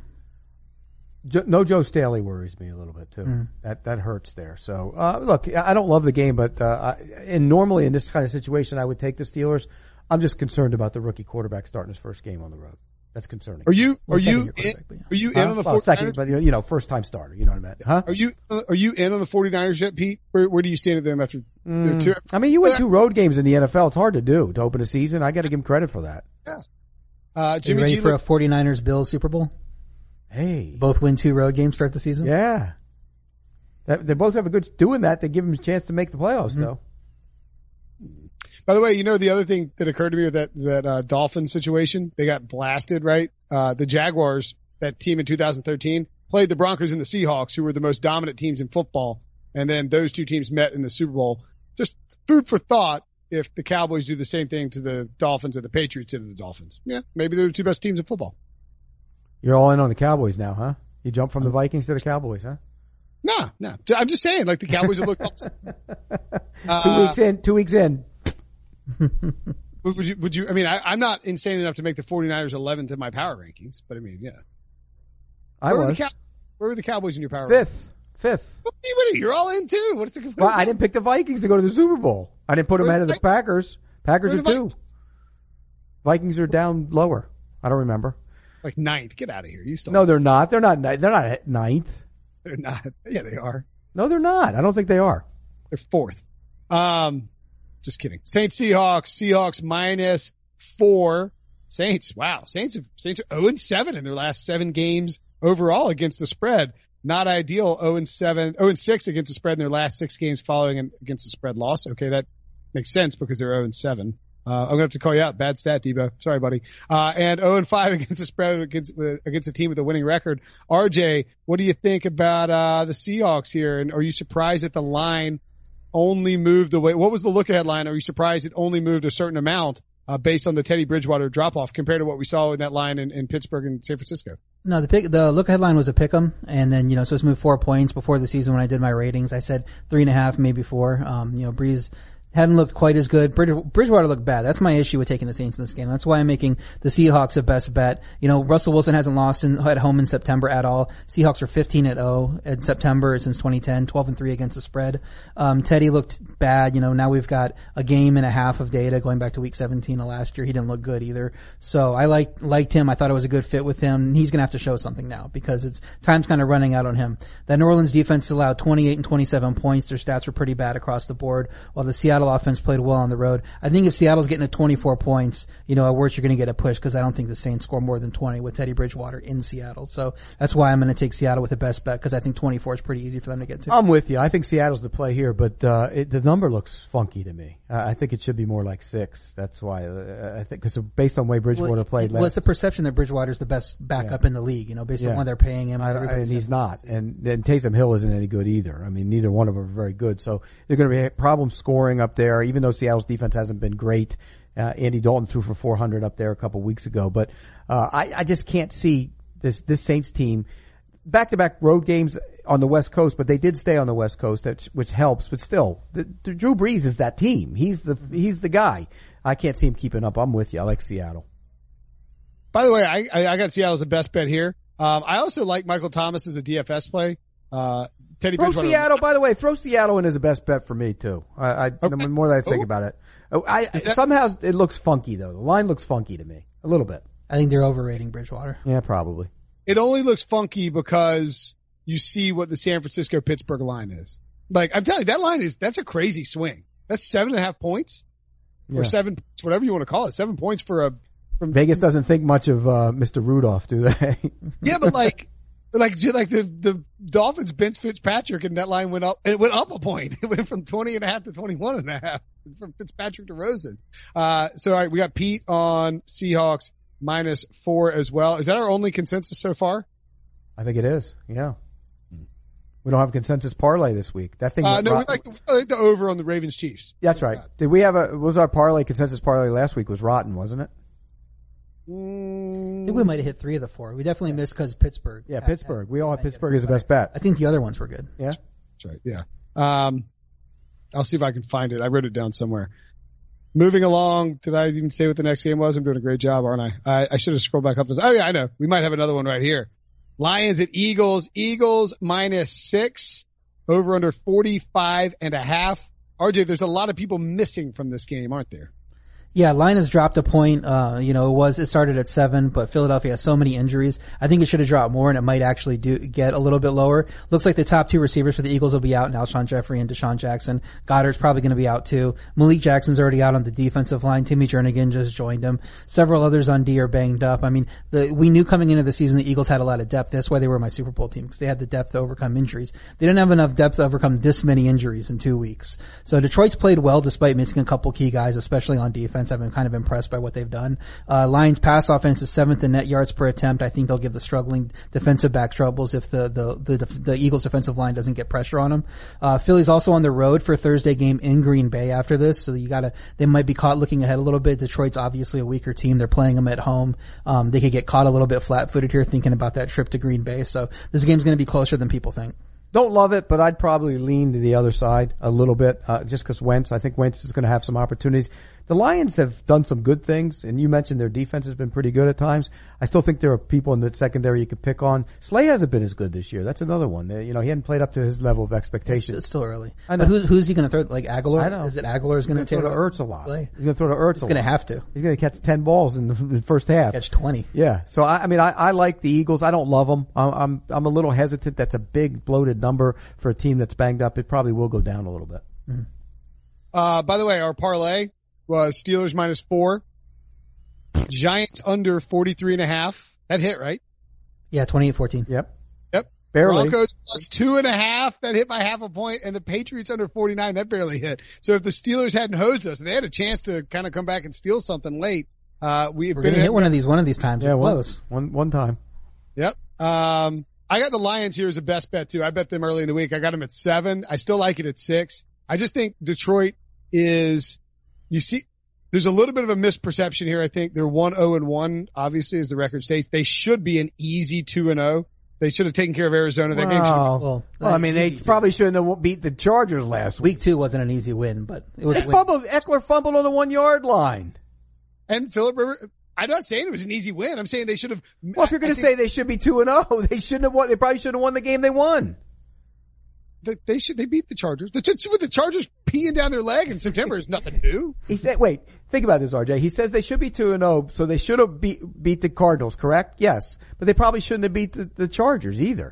No Joe Staley worries me a little bit too. Mm. That that hurts there. So uh, look, I don't love the game, but uh, I, and normally in this kind of situation, I would take the Steelers. I'm just concerned about the rookie quarterback starting his first game on the road. That's concerning. Are you well, are you in, yeah. are you huh? in on the well, 49ers? Second, but you know, first time starter. You know what I meant? Huh? Are you are you in on the 49ers yet, Pete? Where, where do you stand with them after mm. two? I mean, you win two road games in the N F L. It's hard to do to open a season. I got to give him credit for that. Yeah. Uh, Jimmy Are you ready G for look, a 49ers Bills Super Bowl? Hey, Both win two road games start the season. yeah. That, they both have a good doing that. They give them a chance to make the playoffs, mm-hmm. though. By the way, you know the other thing that occurred to me with that that uh, Dolphins situation, they got blasted, right? Uh, the Jaguars, that team in two thousand thirteen, played the Broncos and the Seahawks, who were the most dominant teams in football, and then those two teams met in the Super Bowl. Just food for thought if the Cowboys do the same thing to the Dolphins or the Patriots did to the Dolphins. Yeah, maybe they're the two best teams in football. You're all in on the Cowboys now, huh? You jump from the Vikings to the Cowboys, huh? No, no. I'm just saying, like the Cowboys have looked awesome. uh, two weeks in, two weeks in. Would you, would you, I mean, I, I'm not insane enough to make the 49ers eleventh in my power rankings, but I mean, yeah. I where was. Were the Cow- where were the Cowboys in your power Fifth. rankings? Fifth. What are you, what are you, you're all in too. What's the, what well, I didn't pick the Vikings to go to the Super Bowl. I didn't put them ahead of the Packers. Packers are two. Vikings are down lower. I don't remember. Like ninth. Get out of here. You still No, they're not. They're not. They're not ninth. They're not. Yeah, they are. No, they're not. I don't think they are. They're fourth. Um, just kidding. Saints Seahawks. Seahawks minus four. Saints. Wow. Saints have, Saints are oh and seven in their last seven games overall against the spread. Not ideal. oh and seven, oh and six against the spread in their last six games following an against the spread loss. Okay. That makes sense because they're oh and seven. Uh, I'm gonna have to call you out. Bad stat, Debo. Sorry, buddy. Uh, and oh and five against the spread against, against a team with a winning record. R J, what do you think about, uh, the Seahawks here? And are you surprised that the line only moved the way, what was the look ahead line? Are you surprised it only moved a certain amount, uh, based on the Teddy Bridgewater drop off compared to what we saw in that line in, in Pittsburgh and San Francisco? No, the pick, the look ahead line was a pick 'em, and then, you know, so it's moved four points before the season when I did my ratings. I said three and a half, maybe four. Um, you know, Breeze hadn't looked quite as good. Bridgewater looked bad. That's my issue with taking the Saints in this game. That's why I'm making the Seahawks a best bet. You know, Russell Wilson hasn't lost in, at home in September at all. Seahawks are fifteen and oh in September since twenty ten, twelve and three against the spread. Um, Teddy looked bad. You know, now we've got a game and a half of data going back to week seventeen of last year. He didn't look good either. So I liked, liked him. I thought it was a good fit with him. He's going to have to show something now because it's, time's kind of running out on him. That New Orleans defense allowed twenty-eight and twenty-seven points. Their stats were pretty bad across the board, while the Seattle offense played well on the road. I think if Seattle's getting to twenty-four points, you know, at worst you're going to get a push because I don't think the Saints score more than twenty with Teddy Bridgewater in Seattle. So that's why I'm going to take Seattle with the best bet because I think twenty-four is pretty easy for them to get to. I'm with you. I think Seattle's the play here, but uh it, the number looks funky to me. Uh, I think it should be more like six. That's why uh, I think because based on the way Bridgewater well, played, well, last, it's the perception that Bridgewater's the best backup yeah. in the league. You know, based yeah. on what they're paying him, I, I, and he's not. And then Taysom Hill isn't any good either. I mean, neither one of them are very good. So they're going to be problems scoring up there, even though Seattle's defense hasn't been great. Uh, Andy Dalton threw for four hundred up there a couple weeks ago, but uh, I, I just can't see this this Saints team back-to-back road games on the West Coast, but they did stay on the West Coast, that, which helps. But still, the, the Drew Brees is that team. He's the he's the guy. I can't see him keeping up. I'm with you. I like Seattle. By the way, I I, I got Seattle as a best bet here. Um, I also like Michael Thomas as a D F S play. Uh, Teddy throw Bridgewater. Seattle, by the way, throw Seattle in as a best bet for me too. I, I okay. the more that I think Ooh. about it, I, I that, somehow it looks funky though. The line looks funky to me a little bit. I think they're overrating Bridgewater. Yeah, probably. It only looks funky because you see what the San Francisco Pittsburgh line is. Like, I'm telling you, that line is, that's a crazy swing. That's seven and a half points Yeah. or seven, whatever you want to call it. Seven points for a, from Vegas doesn't think much of uh, Mister Rudolph, do they? yeah, but like, like, like the, the Dolphins bench Fitzpatrick and that line went up, and it went up a point. It went from twenty and a half to twenty-one and a half from Fitzpatrick to Rosen. Uh, so all right, we got Pete on Seahawks minus four as well. Is that our only consensus so far? I think it is. Yeah. We don't have a consensus parlay this week. That thing. Uh, went no, ro- we like the, we like the over on the Ravens Chiefs. That's right. Did we have a? What was our parlay consensus parlay last week? Was rotten, wasn't it? I think we might have hit three of the four. We definitely missed because Pittsburgh. Yeah, had- Pittsburgh. had- We all had might Pittsburgh get- as the best bet. I think the other ones were good. Yeah. That's right. Yeah. Um, I'll see if I can find it. I wrote it down somewhere. Moving along, did I even say what the next game was? I'm doing a great job, aren't I? I, I should have scrolled back up. This. Oh yeah, I know. We might have another one right here. Lions at Eagles. Eagles minus six. Over under forty-five and a half. R J, there's a lot of people missing from this game, aren't there? Yeah, line has dropped a point. Uh, you know, it was, it started at seven, but Philadelphia has so many injuries. I think it should have dropped more and it might actually do get a little bit lower. Looks like the top two receivers for the Eagles will be out now, Alshon Jeffrey and Deshaun Jackson. Goddard's probably going to be out too. Malik Jackson's already out on the defensive line. Timmy Jernigan just joined him. Several others on D are banged up. I mean, the, we knew coming into the season the Eagles had a lot of depth. That's why they were my Super Bowl team, because they had the depth to overcome injuries. They didn't have enough depth to overcome this many injuries in two weeks. So Detroit's played well despite missing a couple key guys, especially on defense. I've been kind of impressed by what they've done. Uh, Lions pass offense is seventh in net yards per attempt. I think they'll give the struggling defensive back troubles if the, the, the, the Eagles defensive line doesn't get pressure on them. Uh, Philly's also on the road for Thursday game in Green Bay after this. So you gotta, they might be caught looking ahead a little bit. Detroit's obviously a weaker team. They're playing them at home. Um, they could get caught a little bit flat footed here thinking about that trip to Green Bay. So this game's going to be closer than people think. Don't love it, but I'd probably lean to the other side a little bit, uh, just because Wentz, I think Wentz is going to have some opportunities. The Lions have done some good things, and you mentioned their defense has been pretty good at times. I still think there are people in the secondary you could pick on. Slay hasn't been as good this year. That's another one. You know, he hadn't played up to his level of expectation. It's still early. I know. But who, who's he going to throw? Like Aguilar? I know. Is it Aguilar's going to He's going take to throw to Ertz a lot. Play? He's going to throw to Ertz He's a going to lot. have to. He's going to catch ten balls in the, in the first half. Catch twenty. Yeah. So I, I mean, I, I like the Eagles. I don't love them. I'm, I'm, I'm a little hesitant. That's a big bloated number for a team that's banged up. It probably will go down a little bit. Mm-hmm. Uh, by the way, our parlay was Steelers minus four, Giants under forty-three and a half. That hit, right? Yeah, twenty-eight fourteen. Yep. Yep. Barely. Broncos plus two and a half. That hit by half a point, and the Patriots under forty-nine. That barely hit. So if the Steelers hadn't hosed us, and they had a chance to kind of come back and steal something late, uh, we've We're been going to hit one of these one of these times. Yeah, We're one, close. one, one time. Yep. Um, I got the Lions here as a best bet too. I bet them early in the week. I got them at seven. I still like it at six. I just think Detroit is, you see, there's a little bit of a misperception here. I think they're one oh and one, obviously, as the record states. They should be an easy two and oh. They should have taken care of Arizona. That game should have Wow. Well, Well, I mean, they easy, probably shouldn't have beat the Chargers last week. Week two wasn't an easy win, but it was. They a win. fumbled. Eckler fumbled on the one yard line. And Philip Rivers, I'm not saying it was an easy win. I'm saying they should have. Well, if you're going to say they should be two and zero, they shouldn't have won. They probably should have won the game they won. they, they should, they beat the Chargers. The, with the Chargers peeing down their leg in September is nothing new. He said, "Wait, think about this, R J." He says they should be two and zero, so they should have beat beat the Cardinals, correct? Yes, but they probably shouldn't have beat the, the Chargers either.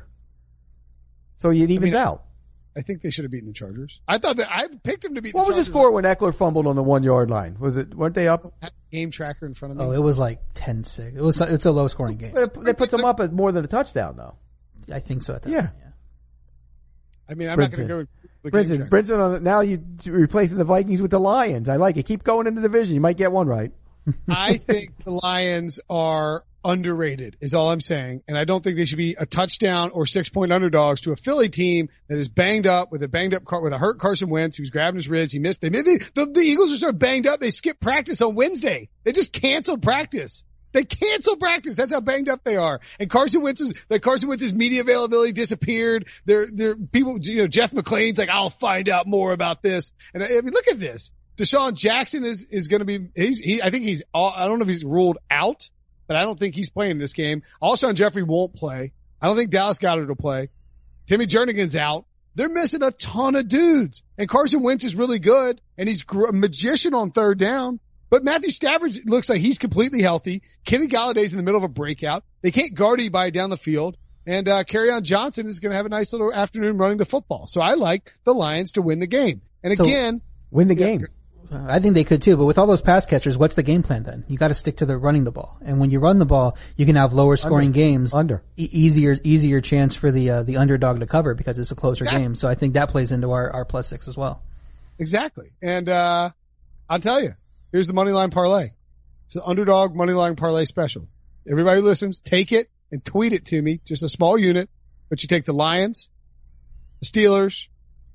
So it evens I mean, out. I think they should have beaten the Chargers. I thought that I picked them to beat. What the was the Chargers. score when Eckler fumbled on the one yard line? Was it? Weren't they up? I had a game tracker in front of me. Oh, it was like ten six. It was. It's a low scoring game. They, they put them up at more than a touchdown, though. I think so. At that Yeah. point, yeah. I mean, I'm not going to Brinson. go. The game Brinson, tracker. Brinson on the, now you replacing the Vikings with the Lions. I like it. Keep going in the division. You might get one right. I think the Lions are underrated is all I'm saying. And I don't think they should be a touchdown or six point underdogs to a Philly team that is banged up with a banged up car with a hurt Carson Wentz. He was grabbing his ribs. He missed. They, they the, the Eagles are so banged up. They skipped practice on Wednesday. They just canceled practice. They canceled practice. That's how banged up they are. And Carson Wentz's, like Carson Wentz's media availability disappeared. They're, they're people, you know, Jeff McClain's like, I'll find out more about this. And I, I mean, look at this. Deshaun Jackson is, is going to be, he's, he, I think he's, all, I don't know if he's ruled out, but I don't think he's playing this game. Alshon Jeffrey won't play. I don't think Dallas Goedert will play. Timmy Jernigan's out. They're missing a ton of dudes. And Carson Wentz is really good, and he's a magician on third down. But Matthew Stafford looks like he's completely healthy. Kenny Galladay's in the middle of a breakout. They can't guard anybody down the field. And, uh, Kerryon Johnson is going to have a nice little afternoon running the football. So I like the Lions to win the game. And So- again, Win the yeah, game. I think they could too, but with all those pass catchers, what's the game plan then? You got to stick to the running the ball, and when you run the ball, you can have lower scoring Under. games, Under. E- easier, easier chance for the uh, the underdog to cover because it's a closer Exactly. game. So I think that plays into our, our plus six as well. Exactly. And, uh, I'll tell you, here's the money line parlay. It's the underdog money line parlay special. Everybody who listens, take it and tweet it to me. Just a small unit, but you take the Lions, the Steelers,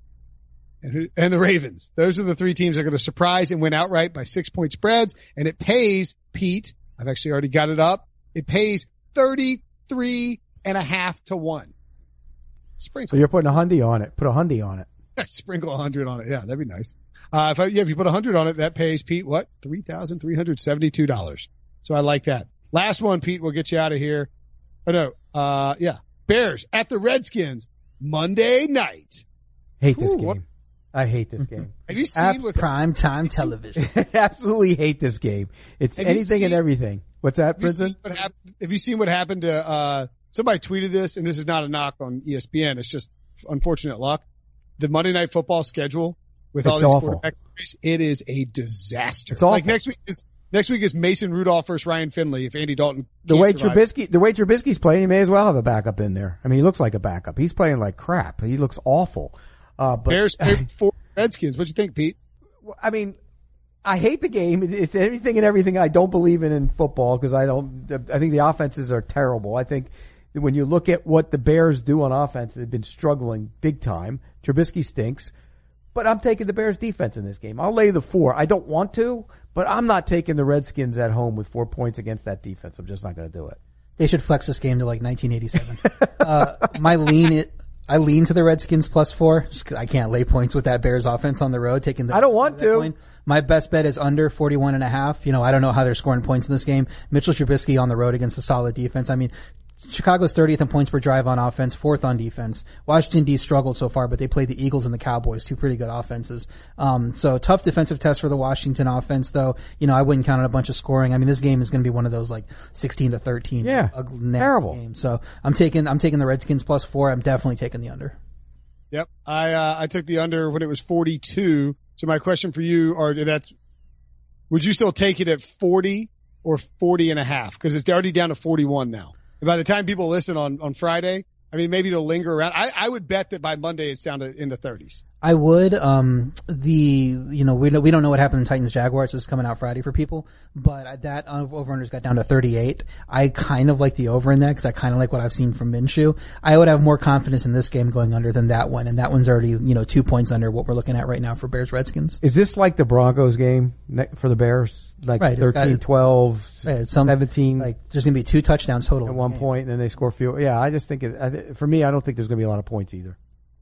and, who, and the Ravens. Those are the three teams that are going to surprise and win outright by six point spreads. And it pays, Pete, I've actually already got it up. It pays thirty-three and a half to one. Sprinkle. So you're putting a hundy on it. Put a hundy on it. Sprinkle a hundred on it. Yeah, that'd be nice. Uh, if I, yeah, if you put a hundred on it, that pays Pete what? three thousand three hundred seventy-two dollars. So I like that. Last one, Pete, we'll get you out of here. Oh no, uh, yeah. Bears at the Redskins Monday night. Hate this Ooh, game. what- I hate this game. Have you seen Abs- what's Prime time television. Absolutely hate this game. It's Have you anything and seen- everything. What's that, have you, seen Brinson? what happened, have you seen what happened to, uh, somebody tweeted this, and this is not a knock on E S P N. It's just unfortunate luck. The Monday Night Football schedule with all It's these awful. quarterback injuries, it is a disaster. It's awful. Like next week is, next week is Mason Rudolph versus Ryan Finley if Andy Dalton The can't way survive. Trubisky, the way Trubisky's playing, he may as well have a backup in there. I mean, he looks like a backup. He's playing like crap. He looks awful. Uh, but Bears favored for Redskins. What you think, Pete? I mean, I hate the game. It's everything and everything I don't believe in in football because I don't. I think the offenses are terrible. I think that when you look at what the Bears do on offense, they've been struggling big time. Trubisky stinks, but I'm taking the Bears defense in this game. I'll lay the four. I don't want to, but I'm not taking the Redskins at home with four points against that defense. I'm just not going to do it. They should flex this game to like nineteen eighty-seven. uh, my lean, it, I lean to the Redskins plus four. Just 'cause I can't lay points with that Bears offense on the road. Taking the I don't want that to. point. My best bet is under forty-one and a half. You know, I don't know how they're scoring points in this game. Mitchell Trubisky on the road against a solid defense. I mean, Chicago's thirtieth in points per drive on offense, fourth on defense. Washington D struggled so far, but they played the Eagles and the Cowboys, two pretty good offenses. Um, so tough defensive test for the Washington offense, though. You know, I wouldn't count on a bunch of scoring. I mean, this game is going to be one of those like sixteen to thirteen, Yeah, ugly, nasty terrible. games. So I'm taking, I'm taking the Redskins plus four. I'm definitely taking the under. Yep. I, uh, I took the under when it was forty-two. So my question for you are that's, would you still take it at forty or forty and a half? Cause it's already down to forty-one now. And by the time people listen on, on Friday, I mean, maybe it'll linger around. I, I would bet that by Monday it's down to in the thirties. I would. Um, the you know we don't, we don't know what happened in Titans Jaguars. This is coming out Friday for people, but that over unders got down to thirty-eight. I kind of like the over in that because I kind of like what I've seen from Minshew. I would have more confidence in this game going under than that one, and that one's already you know two points under what we're looking at right now for Bears Redskins. Is this like the Broncos game ne- for the Bears? Like Right, it's got- thirteen, twelve, Right, it's some, seventeen Like there's gonna be two touchdowns total at in the one game. point, and then they score few. Yeah, I just think it, I, thi- for me, I don't think there's going to be a lot of points either.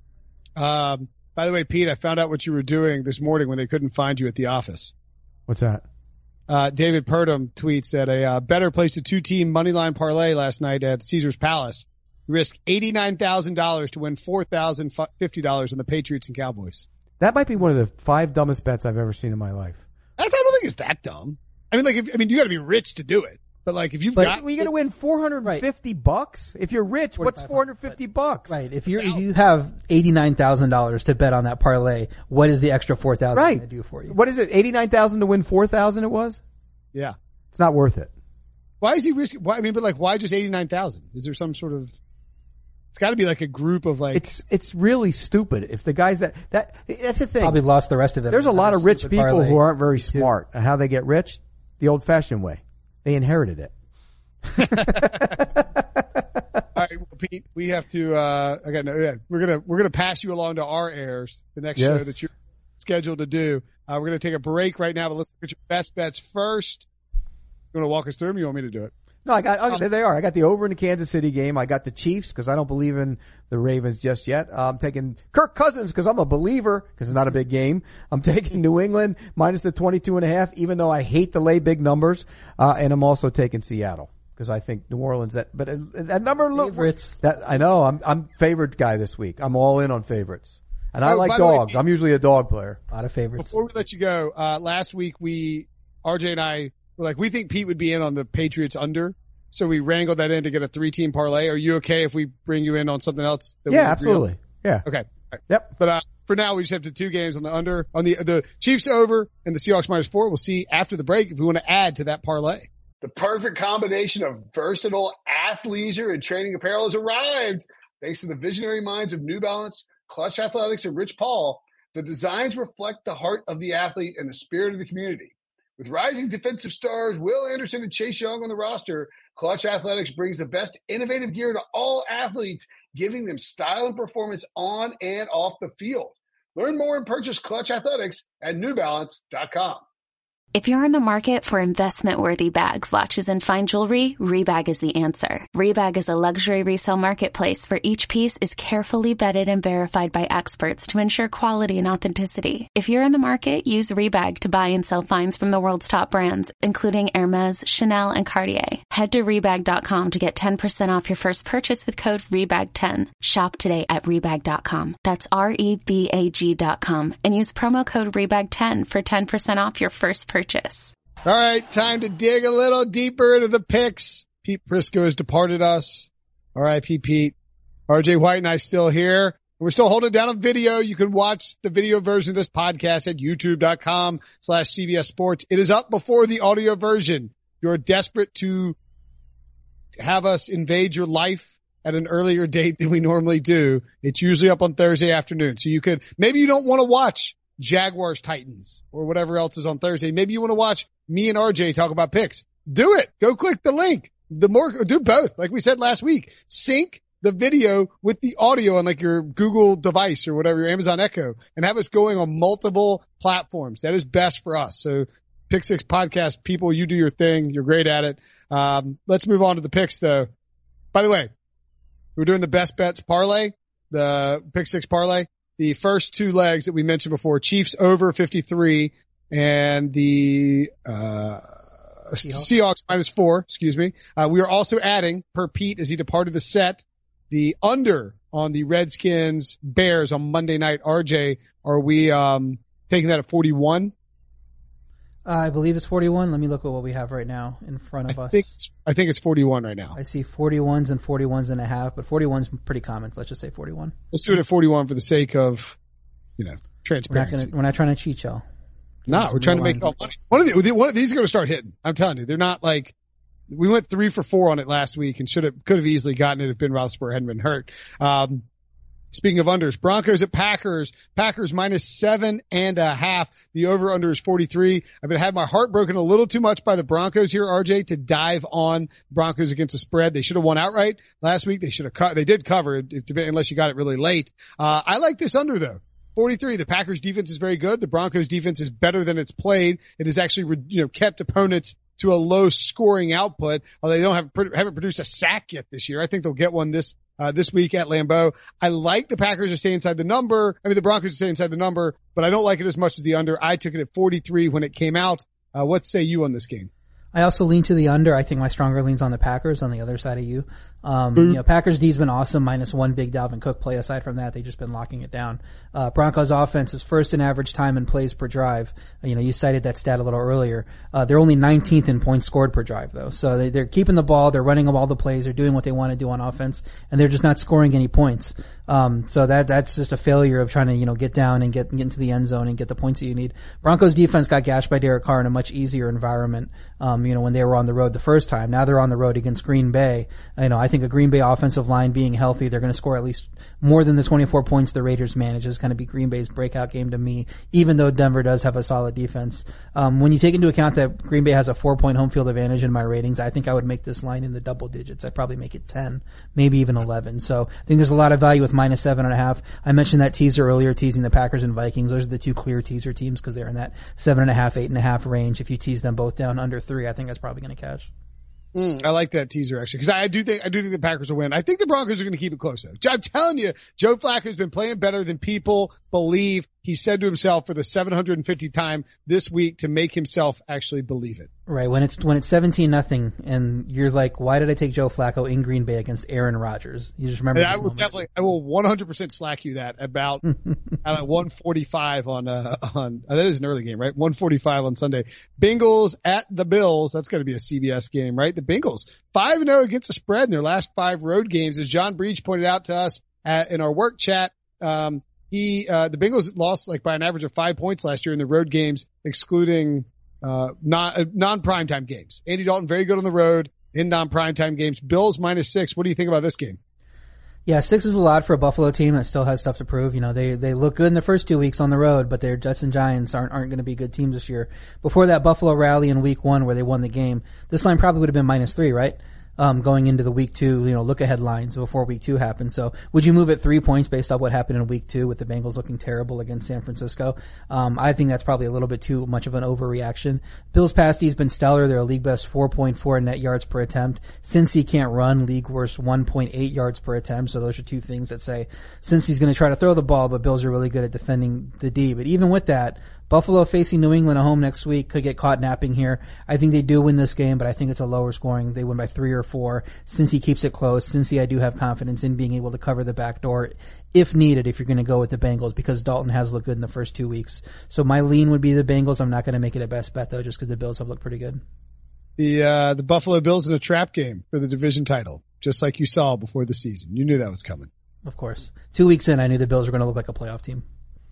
Um, by the way, Pete, I found out what you were doing this morning when they couldn't find you at the office. What's that? Uh, David Purdom tweets that a uh, better placed a two-team moneyline parlay last night at Caesars Palace. You risk eighty-nine thousand dollars to win four thousand fifty dollars on the Patriots and Cowboys. That might be one of the five dumbest bets I've ever seen in my life. I don't think it's that dumb. I mean, like, if, I mean, you got to be rich to do it. But like, if you've But- got, Well, you're going to win four hundred fifty bucks? If you're rich, what's four hundred fifty bucks? Right. If you're if you have eighty-nine thousand dollars to bet on that parlay, what is the extra four thousand Right. going to do for you? What is it? eighty-nine thousand to win four thousand it was? yeah. It's not worth it. Why is he risking? Why? I mean, but like, why just eighty-nine thousand? Is there some sort of? It's got to be like a group of like. It's it's really stupid. If the guys that that that's the thing. Probably lost the rest of it. There's a lot of rich Stupid people parlay. who aren't very smart. And how they get rich? The old-fashioned way. They inherited it. All right, well, Pete, we have to. uh I got no. Yeah, we're gonna we're gonna pass you along to our airs, the next show Yes. that you're scheduled to do. Uh We're gonna take a break right now, but let's get your best bets first. You want to walk us through them? Or you want me to do it? No, I got, okay, there they are. I got the over in the Kansas City game. I got the Chiefs because I don't believe in the Ravens just yet. I'm taking Kirk Cousins because I'm a believer because it's not a big game. I'm taking New England minus the twenty-two and a half, even though I hate to lay big numbers. Uh, and I'm also taking Seattle because I think New Orleans that, but uh, that number look, Favorites. that I know I'm, I'm favored guy this week. I'm all in on favorites and I Oh, like by the way, dogs. Pete- I'm usually a dog player. A lot of favorites. Before we let you go, uh last week we R J and I were like, we think Pete would be in on the Patriots under. So we wrangled that in to get a three-team parlay. Are you okay if we bring you in on something else? That yeah, we absolutely. Yeah. Okay. Right. Yep. But uh, for now, we just have the two games on the under, on the the Chiefs over and the Seahawks minus four. We'll see after the break if we want to add to that parlay. The perfect combination of versatile athleisure and training apparel has arrived. Thanks to the visionary minds of New Balance, Clutch Athletics, and Rich Paul, the designs reflect the heart of the athlete and the spirit of the community. With rising defensive stars Will Anderson and Chase Young on the roster, Clutch Athletics brings the best innovative gear to all athletes, giving them style and performance on and off the field. Learn more and purchase Clutch Athletics at new balance dot com. If you're in the market for investment-worthy bags, watches, and fine jewelry, Rebag is the answer. Rebag is a luxury resale marketplace where each piece is carefully vetted and verified by experts to ensure quality and authenticity. If you're in the market, use Rebag to buy and sell finds from the world's top brands, including Hermes, Chanel, and Cartier. Head to rebag dot com to get ten percent off your first purchase with code rebag ten. Shop today at rebag dot com. That's R E B A G dot com. And use promo code rebag ten for ten percent off your first purchase. Purchase. All right, time to dig a little deeper into the picks. Pete Prisco has departed us. R I P Pete. R J White and I still here. We're still holding down a video. You can watch the video version of this podcast at youtube dot com slash C B S Sports. It is up before the audio version. You're desperate to have us invade your life at an earlier date than we normally do. It's usually up on Thursday afternoon. So you could, maybe you don't want to watch Jaguars Titans or whatever else is on Thursday. Maybe you want to watch me and R J talk about picks. Do it. Go click the link. The more, do both. Like we said last week, sync the video with the audio on like your Google device or whatever, your Amazon Echo, and have us going on multiple platforms. That is best for us. So Pick Six Podcast people, you do your thing. You're great at it. Um, let's move on to the picks though. By the way, we're doing the best bets parlay, the Pick Six parlay. The first two legs that we mentioned before, Chiefs over fifty-three and the uh Seahawks, Seahawks minus four, excuse me. Uh, we are also adding, per Pete as he departed the set, the under on the Redskins Bears on Monday night. R J, are we um taking that at forty-one? Uh, I believe it's forty-one. Let me look at what we have right now in front of I us. Think I think it's forty-one right now. I see forty-ones and forty-ones and a half, but forty-one's pretty common. So let's just say forty-one. Let's do it at forty-one for the sake of, you know, transparency. We're not, gonna, we're not trying to cheat, y'all. No, nah, we're trying to make all money. One of the, one of these are going to start hitting. I'm telling you, they're not like, we went three for four on it last week and should have, could have easily gotten it if Ben Roethlisberger hadn't been hurt. Um, Speaking of unders, Broncos at Packers, Packers minus seven and a half. The over under is forty-three. I've been had my heart broken a little too much by the Broncos here, R J, to dive on Broncos against the spread. They should have won outright last week. They should have cut, they did cover it if, unless you got it really late. Uh, I like this under though. forty-three. The Packers defense is very good. The Broncos defense is better than it's played. It has actually, you know, kept opponents to a low scoring output. Although they don't have, haven't produced a sack yet this year. I think they'll get one this, uh, this week at Lambeau. I like the Packers to stay inside the number. I mean, the Broncos to stay inside the number, but I don't like it as much as the under. I took it at forty-three when it came out. Uh, what say you on this game? I also lean to the under. I think my stronger lean's on the Packers on the other side of you. Um, you know, Packers D's been awesome, minus one big Dalvin Cook play. Aside from that, they've just been locking it down. Uh, Broncos offense is first in average time and plays per drive. You know, you cited that stat a little earlier. Uh, they're only nineteenth in points scored per drive though. So they, they're keeping the ball, they're running all the plays, they're doing what they want to do on offense, and they're just not scoring any points. Um, so that, that's just a failure of trying to, you know, get down and get, get into the end zone and get the points that you need. Broncos defense got gashed by Derek Carr in a much easier environment, um, you know, when they were on the road the first time. Now they're on the road against Green Bay. You know, I think a Green Bay offensive line being healthy, they're going to score at least more than the twenty-four points the Raiders manage. Is going to be Green Bay's breakout game to me, even though Denver does have a solid defense. Um, when you take into account that Green Bay has a four point home field advantage in my ratings, I think I would make this line in the double digits. I'd probably make it ten, maybe even eleven. So I think there's a lot of value with minus seven and a half. I mentioned that teaser earlier, teasing the Packers and Vikings. Those are the two clear teaser teams because they're in that seven and a half, eight and a half range. If you tease them both down under three, I think that's probably going to cash. Mm, I like that teaser actually, because I do think I do think the Packers will win. I think the Broncos are going to keep it close though. I'm telling you, Joe Flacco's been playing better than people believe. he said to himself for the seven hundred fiftieth time this week to make himself actually believe it. Right. When it's, when it's seventeen nothing and you're like, why did I take Joe Flacco in Green Bay against Aaron Rodgers? You just remember. I will moment. definitely, I will one hundred percent slack you that about at one forty-five on, uh, on, uh, that is an early game, right? one forty-five on Sunday. Bengals at the Bills. That's going to be a C B S game, right? The Bengals five and oh against the spread in their last five road games. As John Breach pointed out to us at, in our work chat, um, He, uh, the Bengals lost like by an average of five points last year in the road games, excluding, uh, non, uh, non-primetime games. Andy Dalton very good on the road in non-primetime games. Bills minus six. What do you think about this game? Yeah, six is a lot for a Buffalo team that still has stuff to prove. You know, they, they look good in the first two weeks on the road, but their Jets and Giants aren't, aren't going to be good teams this year. Before that Buffalo rally in week one where they won the game, this line probably would have been minus three, right? Um, going into the week two, you know, look ahead lines before week two happened. So would you move it three points based off what happened in week two with the Bengals looking terrible against San Francisco? Um, I think that's probably a little bit too much of an overreaction. Bills pass D's been stellar. They're a league best four point four net yards per attempt. Cincy can't run, league worst one point eight yards per attempt. So those are two things that say Cincy's going to try to throw the ball, but Bills are really good at defending the D. But even with that, Buffalo facing New England at home next week could get caught napping here. I think they do win this game, but I think it's a lower scoring. They win by three or four. Since he keeps it close, since I do have confidence in being able to cover the back door if needed, if you're going to go with the Bengals, because Dalton has looked good in the first two weeks. So my lean would be the Bengals. I'm not going to make it a best bet though, just because the Bills have looked pretty good. The, uh, the Buffalo Bills in a trap game for the division title, just like you saw before the season. You knew that was coming. Of course. Two weeks in, I knew the Bills were going to look like a playoff team.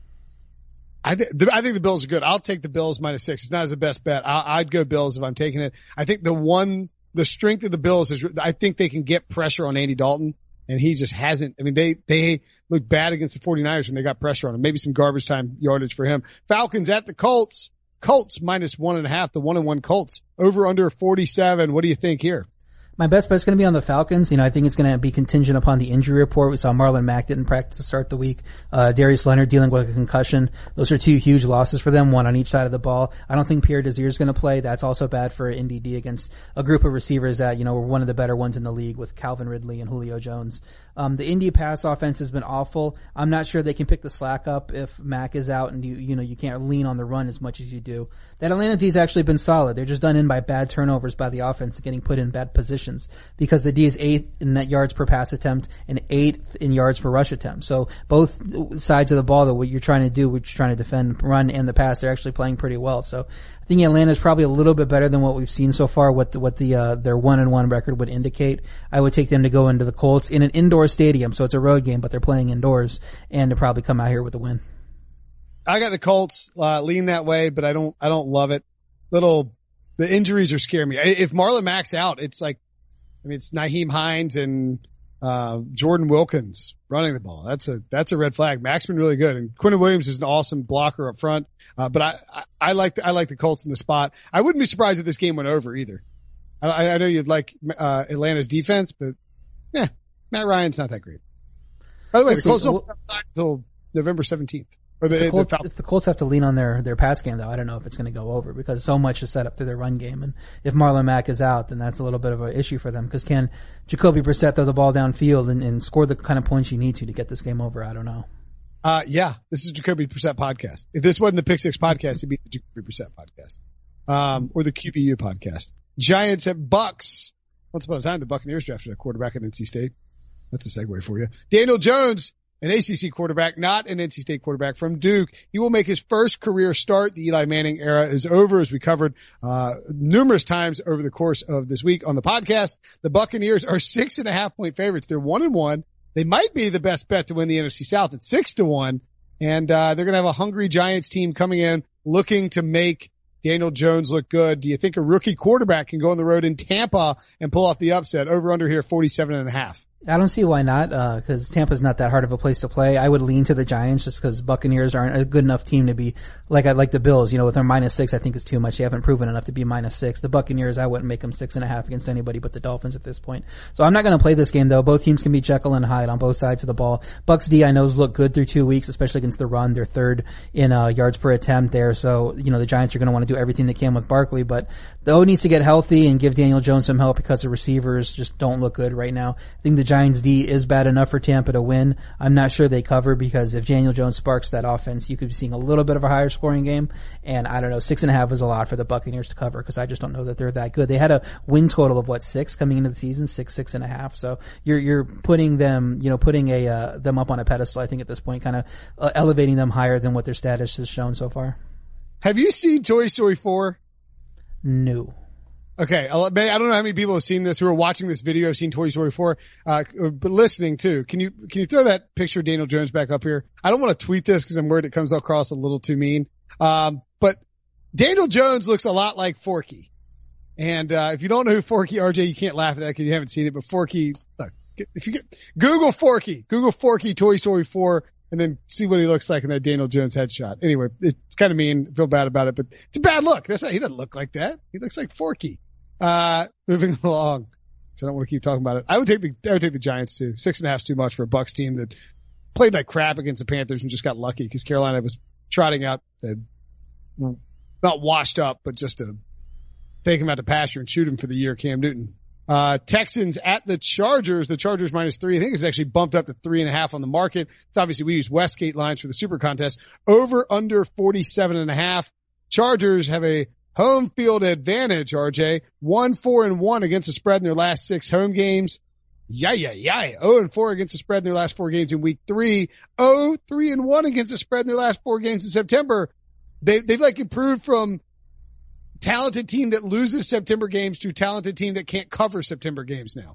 I, th- the, I think the Bills are good. I'll take the Bills minus six. It's not as a best bet. I, I'd go Bills if I'm taking it. I think the one, the strength of the Bills is, I think they can get pressure on Andy Dalton, and he just hasn't. I mean, they, they looked bad against the 49ers when they got pressure on him. Maybe some garbage time yardage for him. Falcons at the Colts. Colts minus one and a half, the one and one Colts. Over under forty-seven. What do you think here? My best bet's going to be on the Falcons. You know, I think it's going to be contingent upon the injury report. We saw Marlon Mack didn't practice to start the week. Uh, Darius Leonard dealing with a concussion. Those are two huge losses for them, one on each side of the ball. I don't think Pierre Desir is going to play. That's also bad for N D D against a group of receivers that, you know, were one of the better ones in the league with Calvin Ridley and Julio Jones. Um, the Indy pass offense has been awful. I'm not sure they can pick the slack up if Mack is out and you, you know, you can't lean on the run as much as you do. That Atlanta D's actually been solid. They're just done in by bad turnovers by the offense and getting put in bad positions because the D is eighth in net yards per pass attempt and eighth in yards per rush attempt. So both sides of the ball that what you're trying to do, what you're trying to defend, run and the pass, they're actually playing pretty well. So I think Atlanta's probably a little bit better than what we've seen so far, what the, what the, uh, their one and one record would indicate. I would take them to go into the Colts in an indoor stadium. So it's a road game, but they're playing indoors and to probably come out here with a win. I got the Colts, uh, lean that way, but I don't, I don't love it. Little, the injuries are scaring me. If Marlon Mack's out, it's like, I mean, it's Nyheim Hines and, uh, Jordan Wilkins running the ball. That's a, that's a red flag. Mack's been really good, and Quentin Williams is an awesome blocker up front. Uh, but I, I, I like, the, I like the Colts in the spot. I wouldn't be surprised if this game went over either. I, I know you'd like, uh, Atlanta's defense, but yeah, Matt Ryan's not that great. By the way, Let's the Colts see. don't have time until November seventeenth. Or the, the Colts, the if the Colts have to lean on their, their pass game though, I don't know if it's going to go over because so much is set up through their run game. And if Marlon Mack is out, then that's a little bit of an issue for them because can Jacoby Brissett throw the ball downfield and, and score the kind of points you need to to get this game over? I don't know. Uh, yeah, this is Jacoby Brissett podcast. If this wasn't the Pick Six podcast, it'd be the Jacoby Brissett podcast. Um, or the Q B U podcast. Giants at Bucks. Once upon a time, the Buccaneers drafted a quarterback at N C State. That's a segue for you. Daniel Jones, an A C C quarterback, not an N C State quarterback from Duke. He will make his first career start. The Eli Manning era is over, as we covered uh numerous times over the course of this week on the podcast. The Buccaneers are six and a half point favorites. They're one and one. They might be the best bet to win the N F C South at six to one. And uh they're going to have a hungry Giants team coming in looking to make Daniel Jones look good. Do you think a rookie quarterback can go on the road in Tampa and pull off the upset? Over under here, forty-seven and a half. I don't see why not, uh, cause Tampa's not that hard of a place to play. I would lean to the Giants just cause Buccaneers aren't a good enough team to be like I like the Bills, you know, with their minus six, I think is too much. They haven't proven enough to be minus six. The Buccaneers, I wouldn't make them six and a half against anybody but the Dolphins at this point. So I'm not going to play this game though. Both teams can be Jekyll and Hyde on both sides of the ball. Bucks D I knows look good through two weeks, especially against the run. They're third in, uh, yards per attempt there. So, you know, the Giants are going to want to do everything they can with Barkley, but the O needs to get healthy and give Daniel Jones some help because the receivers just don't look good right now. I think the Giants D is bad enough for Tampa to win. I'm not sure they cover because if Daniel Jones sparks that offense, you could be seeing a little bit of a higher scoring game. And I don't know, six and a half is a lot for the Buccaneers to cover because I just don't know that they're that good. They had a win total of what, six coming into the season, six, six and a half. So you're, you're putting them, you know, putting a, uh, them up on a pedestal, I think at this point, kind of uh, elevating them higher than what their status has shown so far. Have you seen Toy Story four? No. Okay, I don't know how many people have seen this who are watching this video, have seen Toy Story four, uh, but listening too. Can you, can you throw that picture of Daniel Jones back up here? I don't want to tweet this because I'm worried it comes across a little too mean. Um, but Daniel Jones looks a lot like Forky. And, uh, if you don't know who Forky, R J, you can't laugh at that because you haven't seen it, but Forky, look, if you get, Google Forky, Google Forky Toy Story four, and then see what he looks like in that Daniel Jones headshot. Anyway, it's kind of mean. I feel bad about it, but it's a bad look. That's not, he doesn't look like that. He looks like Forky. Uh, moving along. So I don't want to keep talking about it. I would take the, I would take the Giants too. Six and a half is too much for a Bucs team that played like crap against the Panthers and just got lucky because Carolina was trotting out the, not washed up, but just to take him out to pasture and shoot him for the year, Cam Newton. Uh, Texans at the Chargers. The Chargers minus three. I think it's actually bumped up to three and a half on the market. It's obviously we use Westgate lines for the Super Contest. Over under forty-seven and a half. Chargers have a home field advantage, R J. One, four, and one against the spread in their last six home games. Yeah, yeah, yeah. Oh, and four against the spread in their last four games in week three. Oh, three and one against the spread in their last four games in September. They, they've like improved from talented team that loses September games to talented team that can't cover September games now.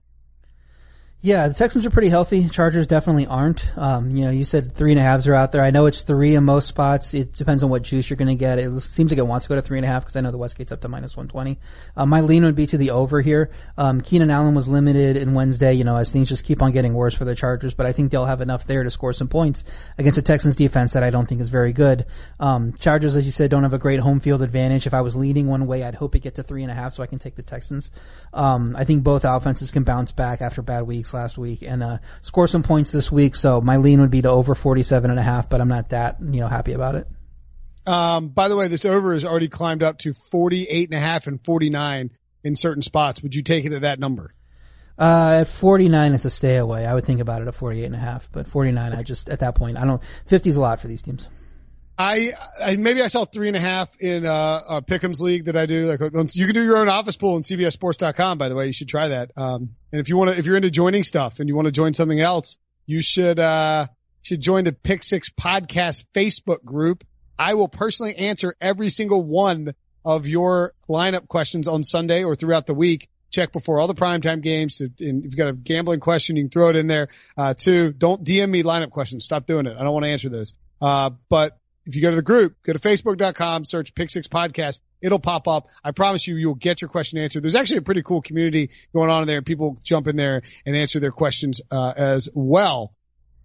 Yeah, the Texans are pretty healthy. Chargers definitely aren't. Um, you know, you said three and a halves are out there. I know it's three in most spots. It depends on what juice you're going to get. It seems like it wants to go to three and a half because I know the Westgate's up to minus one twenty. Uh, my lean would be to the over here. Um, Keenan Allen was limited in Wednesday, you know, as things just keep on getting worse for the Chargers, but I think they'll have enough there to score some points against the Texans defense that I don't think is very good. Um, Chargers, as you said, don't have a great home field advantage. If I was leaning one way, I'd hope it get to three and a half so I can take the Texans. Um, I think both offenses can bounce back after bad weeks last week and, uh, score some points this week. So my lean would be to over forty-seven and a half, but I'm not that, you know, happy about it. Um, by the way, this over has already climbed up to forty-eight and a half and forty-nine in certain spots. Would you take it at that number? Uh, at forty-nine, it's a stay away. I would think about it at forty-eight and a half, but forty-nine, I just, at that point, I don't, fifty is a lot for these teams. I, I maybe I saw three and a half in uh, a Pick'ems league that I do. Like you can do your own office pool on C B S Sports dot com. By the way, you should try that. Um, and if you want to, if you're into joining stuff and you want to join something else, you should uh should join the Pick Six Podcast Facebook group. I will personally answer every single one of your lineup questions on Sunday or throughout the week. Check before all the primetime games. And if you've got a gambling question, you can throw it in there. Uh, two, don't D M me lineup questions. Stop doing it. I don't want to answer those. Uh, but if you go to the group, go to Facebook dot com, search Pick Six Podcast. It'll pop up. I promise you, you'll get your question answered. There's actually a pretty cool community going on in there. People jump in there and answer their questions, uh, as well.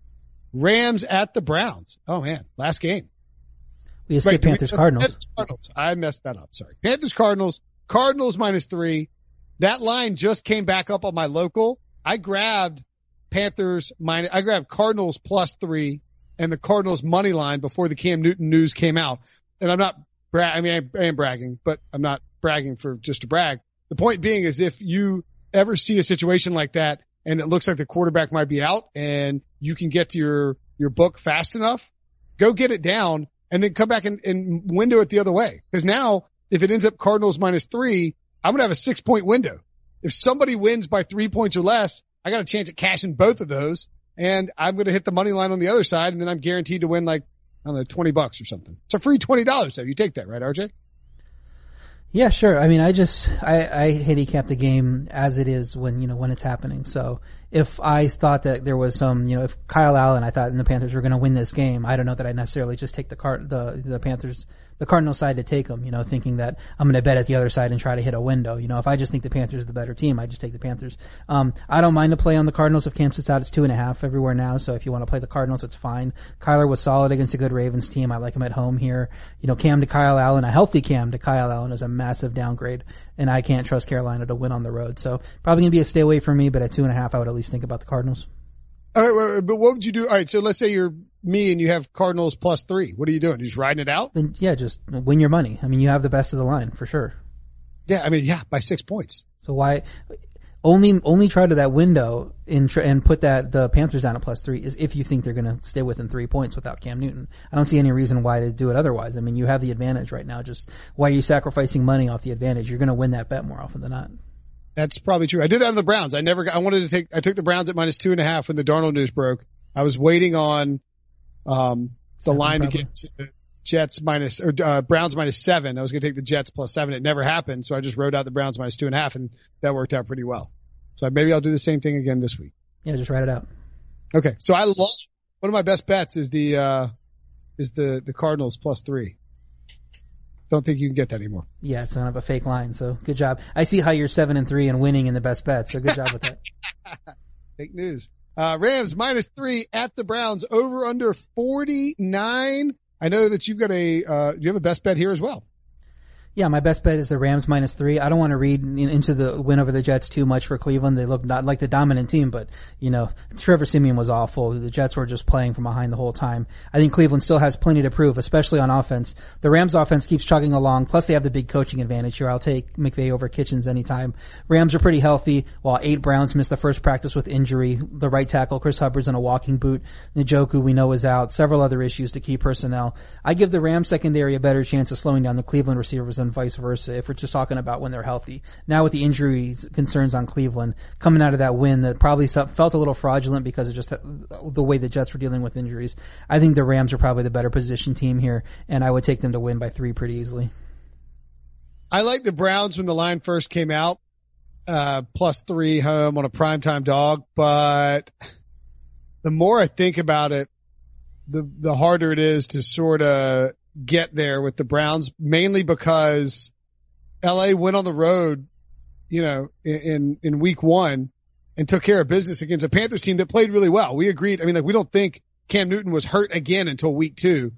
Rams at the Browns. Oh man, last game. We escaped right, Panthers Cardinals. Panthers Cardinals. I messed that up. Sorry. Panthers Cardinals. Cardinals minus three. That line just came back up on my local. I grabbed Panthers minus, I grabbed Cardinals plus three and the Cardinals money line before the Cam Newton news came out. And I'm not bra- I mean, I am bragging, but I'm not bragging for just to brag. The point being is if you ever see a situation like that and it looks like the quarterback might be out and you can get to your, your book fast enough, go get it down and then come back and, and window it the other way. Cause now if it ends up Cardinals minus three, I'm going to have a six point window. If somebody wins by three points or less, I got a chance at cashing both of those and I'm going to hit the money line on the other side and then I'm guaranteed to win like, I don't know, twenty bucks or something. It's a free twenty dollars. So you take that, right, R J? Yeah, sure. I mean, I just, I, I handicap the game as it is when, you know, when it's happening. So if I thought that there was some, you know, if Kyle Allen, I thought and the Panthers were going to win this game, I don't know that I necessarily just take the car, the, the Panthers, the Cardinals side to take them, you know, thinking that I'm going to bet at the other side and try to hit a window. You know, if I just think the Panthers are the better team, I just take the Panthers. Um, I don't mind to play on the Cardinals if Cam sits out. It's two and a half everywhere now. So if you want to play the Cardinals, it's fine. Kyler was solid against a good Ravens team. I like him at home here. You know, Cam to Kyle Allen, a healthy Cam to Kyle Allen is a massive downgrade and I can't trust Carolina to win on the road. So probably going to be a stay away from me, but at two and a half, I would at least think about the Cardinals. All right, wait, wait, but what would you do? All right, so let's say you're me and you have Cardinals plus three. What are you doing? You're just riding it out? Then yeah, just win your money. I mean, you have the best of the line for sure. Yeah, I mean, yeah, by six points. So why? Only, only try to that window in tr- and put that, the Panthers down at plus three is if you think they're going to stay within three points without Cam Newton. I don't see any reason why to do it otherwise. I mean, you have the advantage right now. Just why are you sacrificing money off the advantage? You're going to win that bet more often than not. That's probably true. I did that on the Browns. I never got, I wanted to take, I took the Browns at minus two and a half when the Darnold news broke. I was waiting on, um, the Seven, line probably. to get to Jets minus, or, uh, Browns minus seven. I was going to take the Jets plus seven. It never happened. So I just wrote out the Browns minus two and a half, and that worked out pretty well. So maybe I'll do the same thing again this week. Yeah, just write it out. Okay. So I lost, one of my best bets is the, uh, is the, the Cardinals plus three. Don't think you can get that anymore. Yeah, it's kind of a fake line. So good job. I see how you're seven and three and winning in the best bet. So good job with that. Fake news. Uh, Rams minus three at the Browns, over under forty-nine. I know that you've got a, uh, do you have a best bet here as well? Yeah, my best bet is the Rams minus three. I don't want to read in, into the win over the Jets too much for Cleveland. They look not like the dominant team, but, you know, Trevor Siemian was awful. The Jets were just playing from behind the whole time. I think Cleveland still has plenty to prove, especially on offense. The Rams offense keeps chugging along, plus they have the big coaching advantage here. I'll take McVay over Kitchens anytime. Rams are pretty healthy, while eight Browns missed the first practice with injury. The right tackle, Chris Hubbard's in a walking boot. Njoku, we know, is out. Several other issues to key personnel. I give the Rams secondary a better chance of slowing down the Cleveland receivers and vice versa, if we're just talking about when they're healthy. Now with the injuries concerns on Cleveland, coming out of that win that probably felt a little fraudulent because of just the way the Jets were dealing with injuries, I think the Rams are probably the better position team here, and I would take them to win by three pretty easily. I like the Browns when the line first came out, uh, plus three home on a primetime dog, but the more I think about it, the, the harder it is to sort of get there with the Browns, mainly because L A went on the road, you know, in, in week one and took care of business against a Panthers team that played really well. We agreed. I mean, like, we don't think Cam Newton was hurt again until week two.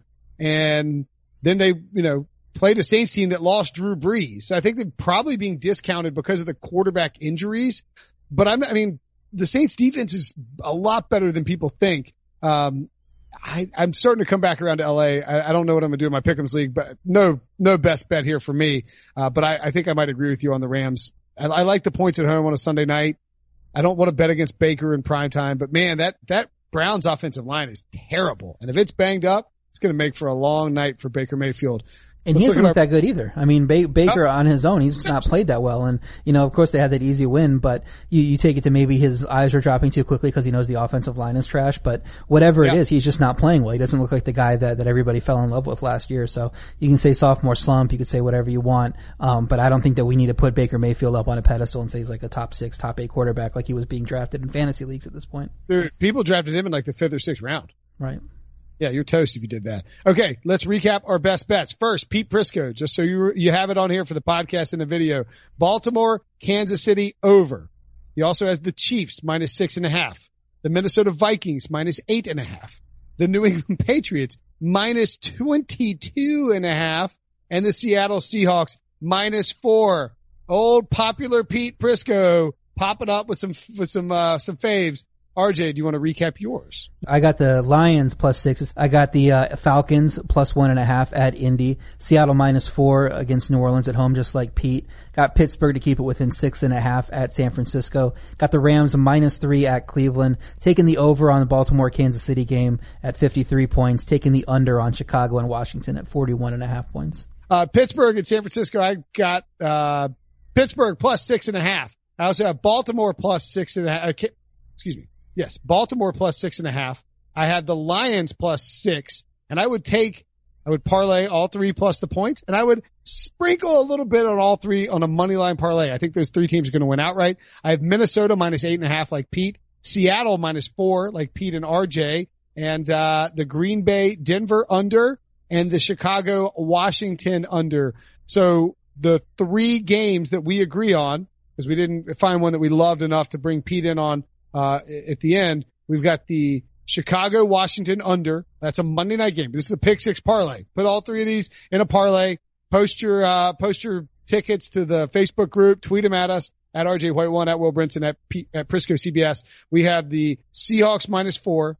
And then they, you know, played a Saints team that lost Drew Brees. So I think they're probably being discounted because of the quarterback injuries. But I'm, I mean, the Saints defense is a lot better than people think. Um, I, I'm starting to come back around to L A. I, I don't know what I'm going to do in my Pick'ems league, but no, no best bet here for me. Uh, but I, I think I might agree with you on the Rams. I, I like the points at home on a Sunday night. I don't want to bet against Baker in prime time, but man, that, that Browns offensive line is terrible. And if it's banged up, it's going to make for a long night for Baker Mayfield. And Let's he hasn't look looked at our- that good either. I mean, ba- Baker Oh. on his own, he's not played that well. And, you know, of course they had that easy win, but you, you take it to maybe his eyes are dropping too quickly because he knows the offensive line is trash. But whatever Yeah. it is, he's just not playing well. He doesn't look like the guy that, that everybody fell in love with last year. So you can say sophomore slump, you could say whatever you want. Um, but I don't think that we need to put Baker Mayfield up on a pedestal and say he's like a top six, top eight quarterback like he was being drafted in fantasy leagues at this point. Dude, people drafted him in like the fifth or sixth round. Right. Yeah, you're toast if you did that. Okay, let's recap our best bets. First, Pete Prisco, just so you you have it on here for the podcast and the video. Baltimore, Kansas City over. He also has the Chiefs minus six and a half. The Minnesota Vikings minus eight and a half. The New England Patriots minus twenty-two and a half. And the Seattle Seahawks minus four. Old popular Pete Prisco popping up with some with some uh some faves. R J, do you want to recap yours? I got the Lions plus six. I got the uh, Falcons plus one and a half at Indy. Seattle minus four against New Orleans at home, just like Pete. Got Pittsburgh to keep it within six and a half at San Francisco. Got the Rams minus three at Cleveland. Taking the over on the Baltimore Kansas City game at fifty-three points. Taking the under on Chicago and Washington at forty-one and a half points. Uh, Pittsburgh and San Francisco, I got, uh, Pittsburgh plus six and a half. I also have Baltimore plus six and a half. Uh, excuse me. Yes, Baltimore plus six and a half. I had the Lions plus six, and I would take, I would parlay all three plus the points, and I would sprinkle a little bit on all three on a money line parlay. I think those three teams are going to win outright. I have Minnesota minus eight and a half like Pete, Seattle minus four like Pete and R J, and, uh, the Green Bay Denver under and the Chicago Washington under. So the three games that we agree on, because we didn't find one that we loved enough to bring Pete in on, Uh, at the end, we've got the Chicago Washington under. That's a Monday night game. This is the pick six parlay. Put all three of these in a parlay. Post your, uh, post your tickets to the Facebook group. Tweet them at us at R J White one, at Will Brinson, at, P, at Prisco C B S. We have the Seahawks minus four,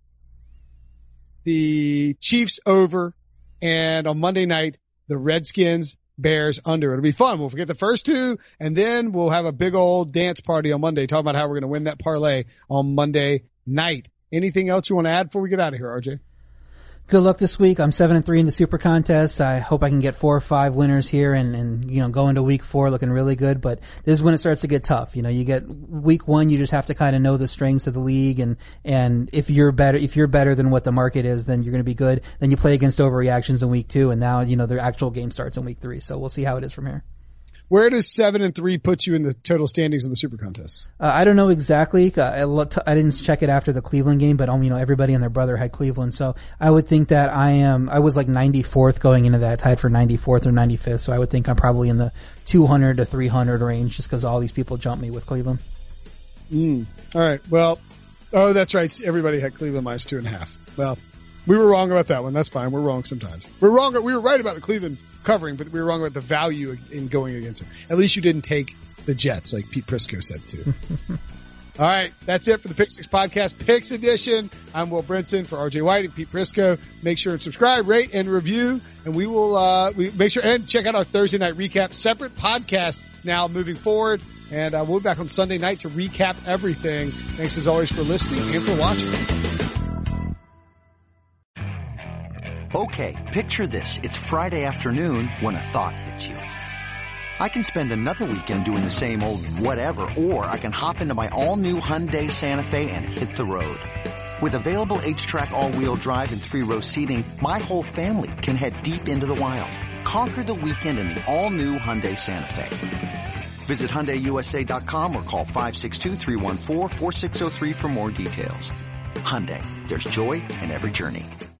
the Chiefs over, and on Monday night, the Redskins Bears under. It'll be fun. We'll forget the first two, and then we'll have a big old dance party on Monday, talking about how we're going to win that parlay on Monday night. Anything else you want to add before we get out of here, R J? Good luck this week. I'm seven and three in the super contest. I hope I can get four or five winners here and, and, you know, go into week four looking really good. But this is when it starts to get tough. You know, you get week one, you just have to kind of know the strengths of the league. And, and if you're better, if you're better than what the market is, then you're going to be good. Then you play against overreactions in week two. And now, you know, the actual game starts in week three. So we'll see how it is from here. Where does seven and three put you in the total standings of the super contest? Uh, I don't know exactly. Uh, I, looked, I didn't check it after the Cleveland game, but um, you know, everybody and their brother had Cleveland, so I would think that I am. I was like ninety-fourth going into that, tied for ninety-fourth or ninety-fifth. So I would think I'm probably in the two hundred to three hundred range, just because all these people jumped me with Cleveland. Mm. All right. Well, oh, that's right. Everybody had Cleveland minus two and a half. Well, we were wrong about that one. That's fine. We're wrong sometimes. We're wrong. We were right about the Cleveland covering, but we were wrong about the value in going against them. At least you didn't take the Jets, like Pete Prisco said too. All right, that's it for the Pick Six Podcast Picks Edition. I'm Will Brinson for R J White and Pete Prisco. Make sure and subscribe, rate, and review, and we will uh we make sure and check out our Thursday night recap, separate podcast now moving forward, and uh, we'll be back on Sunday night to recap everything. Thanks as always for listening and for watching. Okay, picture this. It's Friday afternoon when a thought hits you. I can spend another weekend doing the same old whatever, or I can hop into my all-new Hyundai Santa Fe and hit the road. With available H-Track all-wheel drive and three-row seating, my whole family can head deep into the wild. Conquer the weekend in the all-new Hyundai Santa Fe. Visit Hyundai U S A dot com or call five six two, three one four, four six zero three for more details. Hyundai, there's joy in every journey.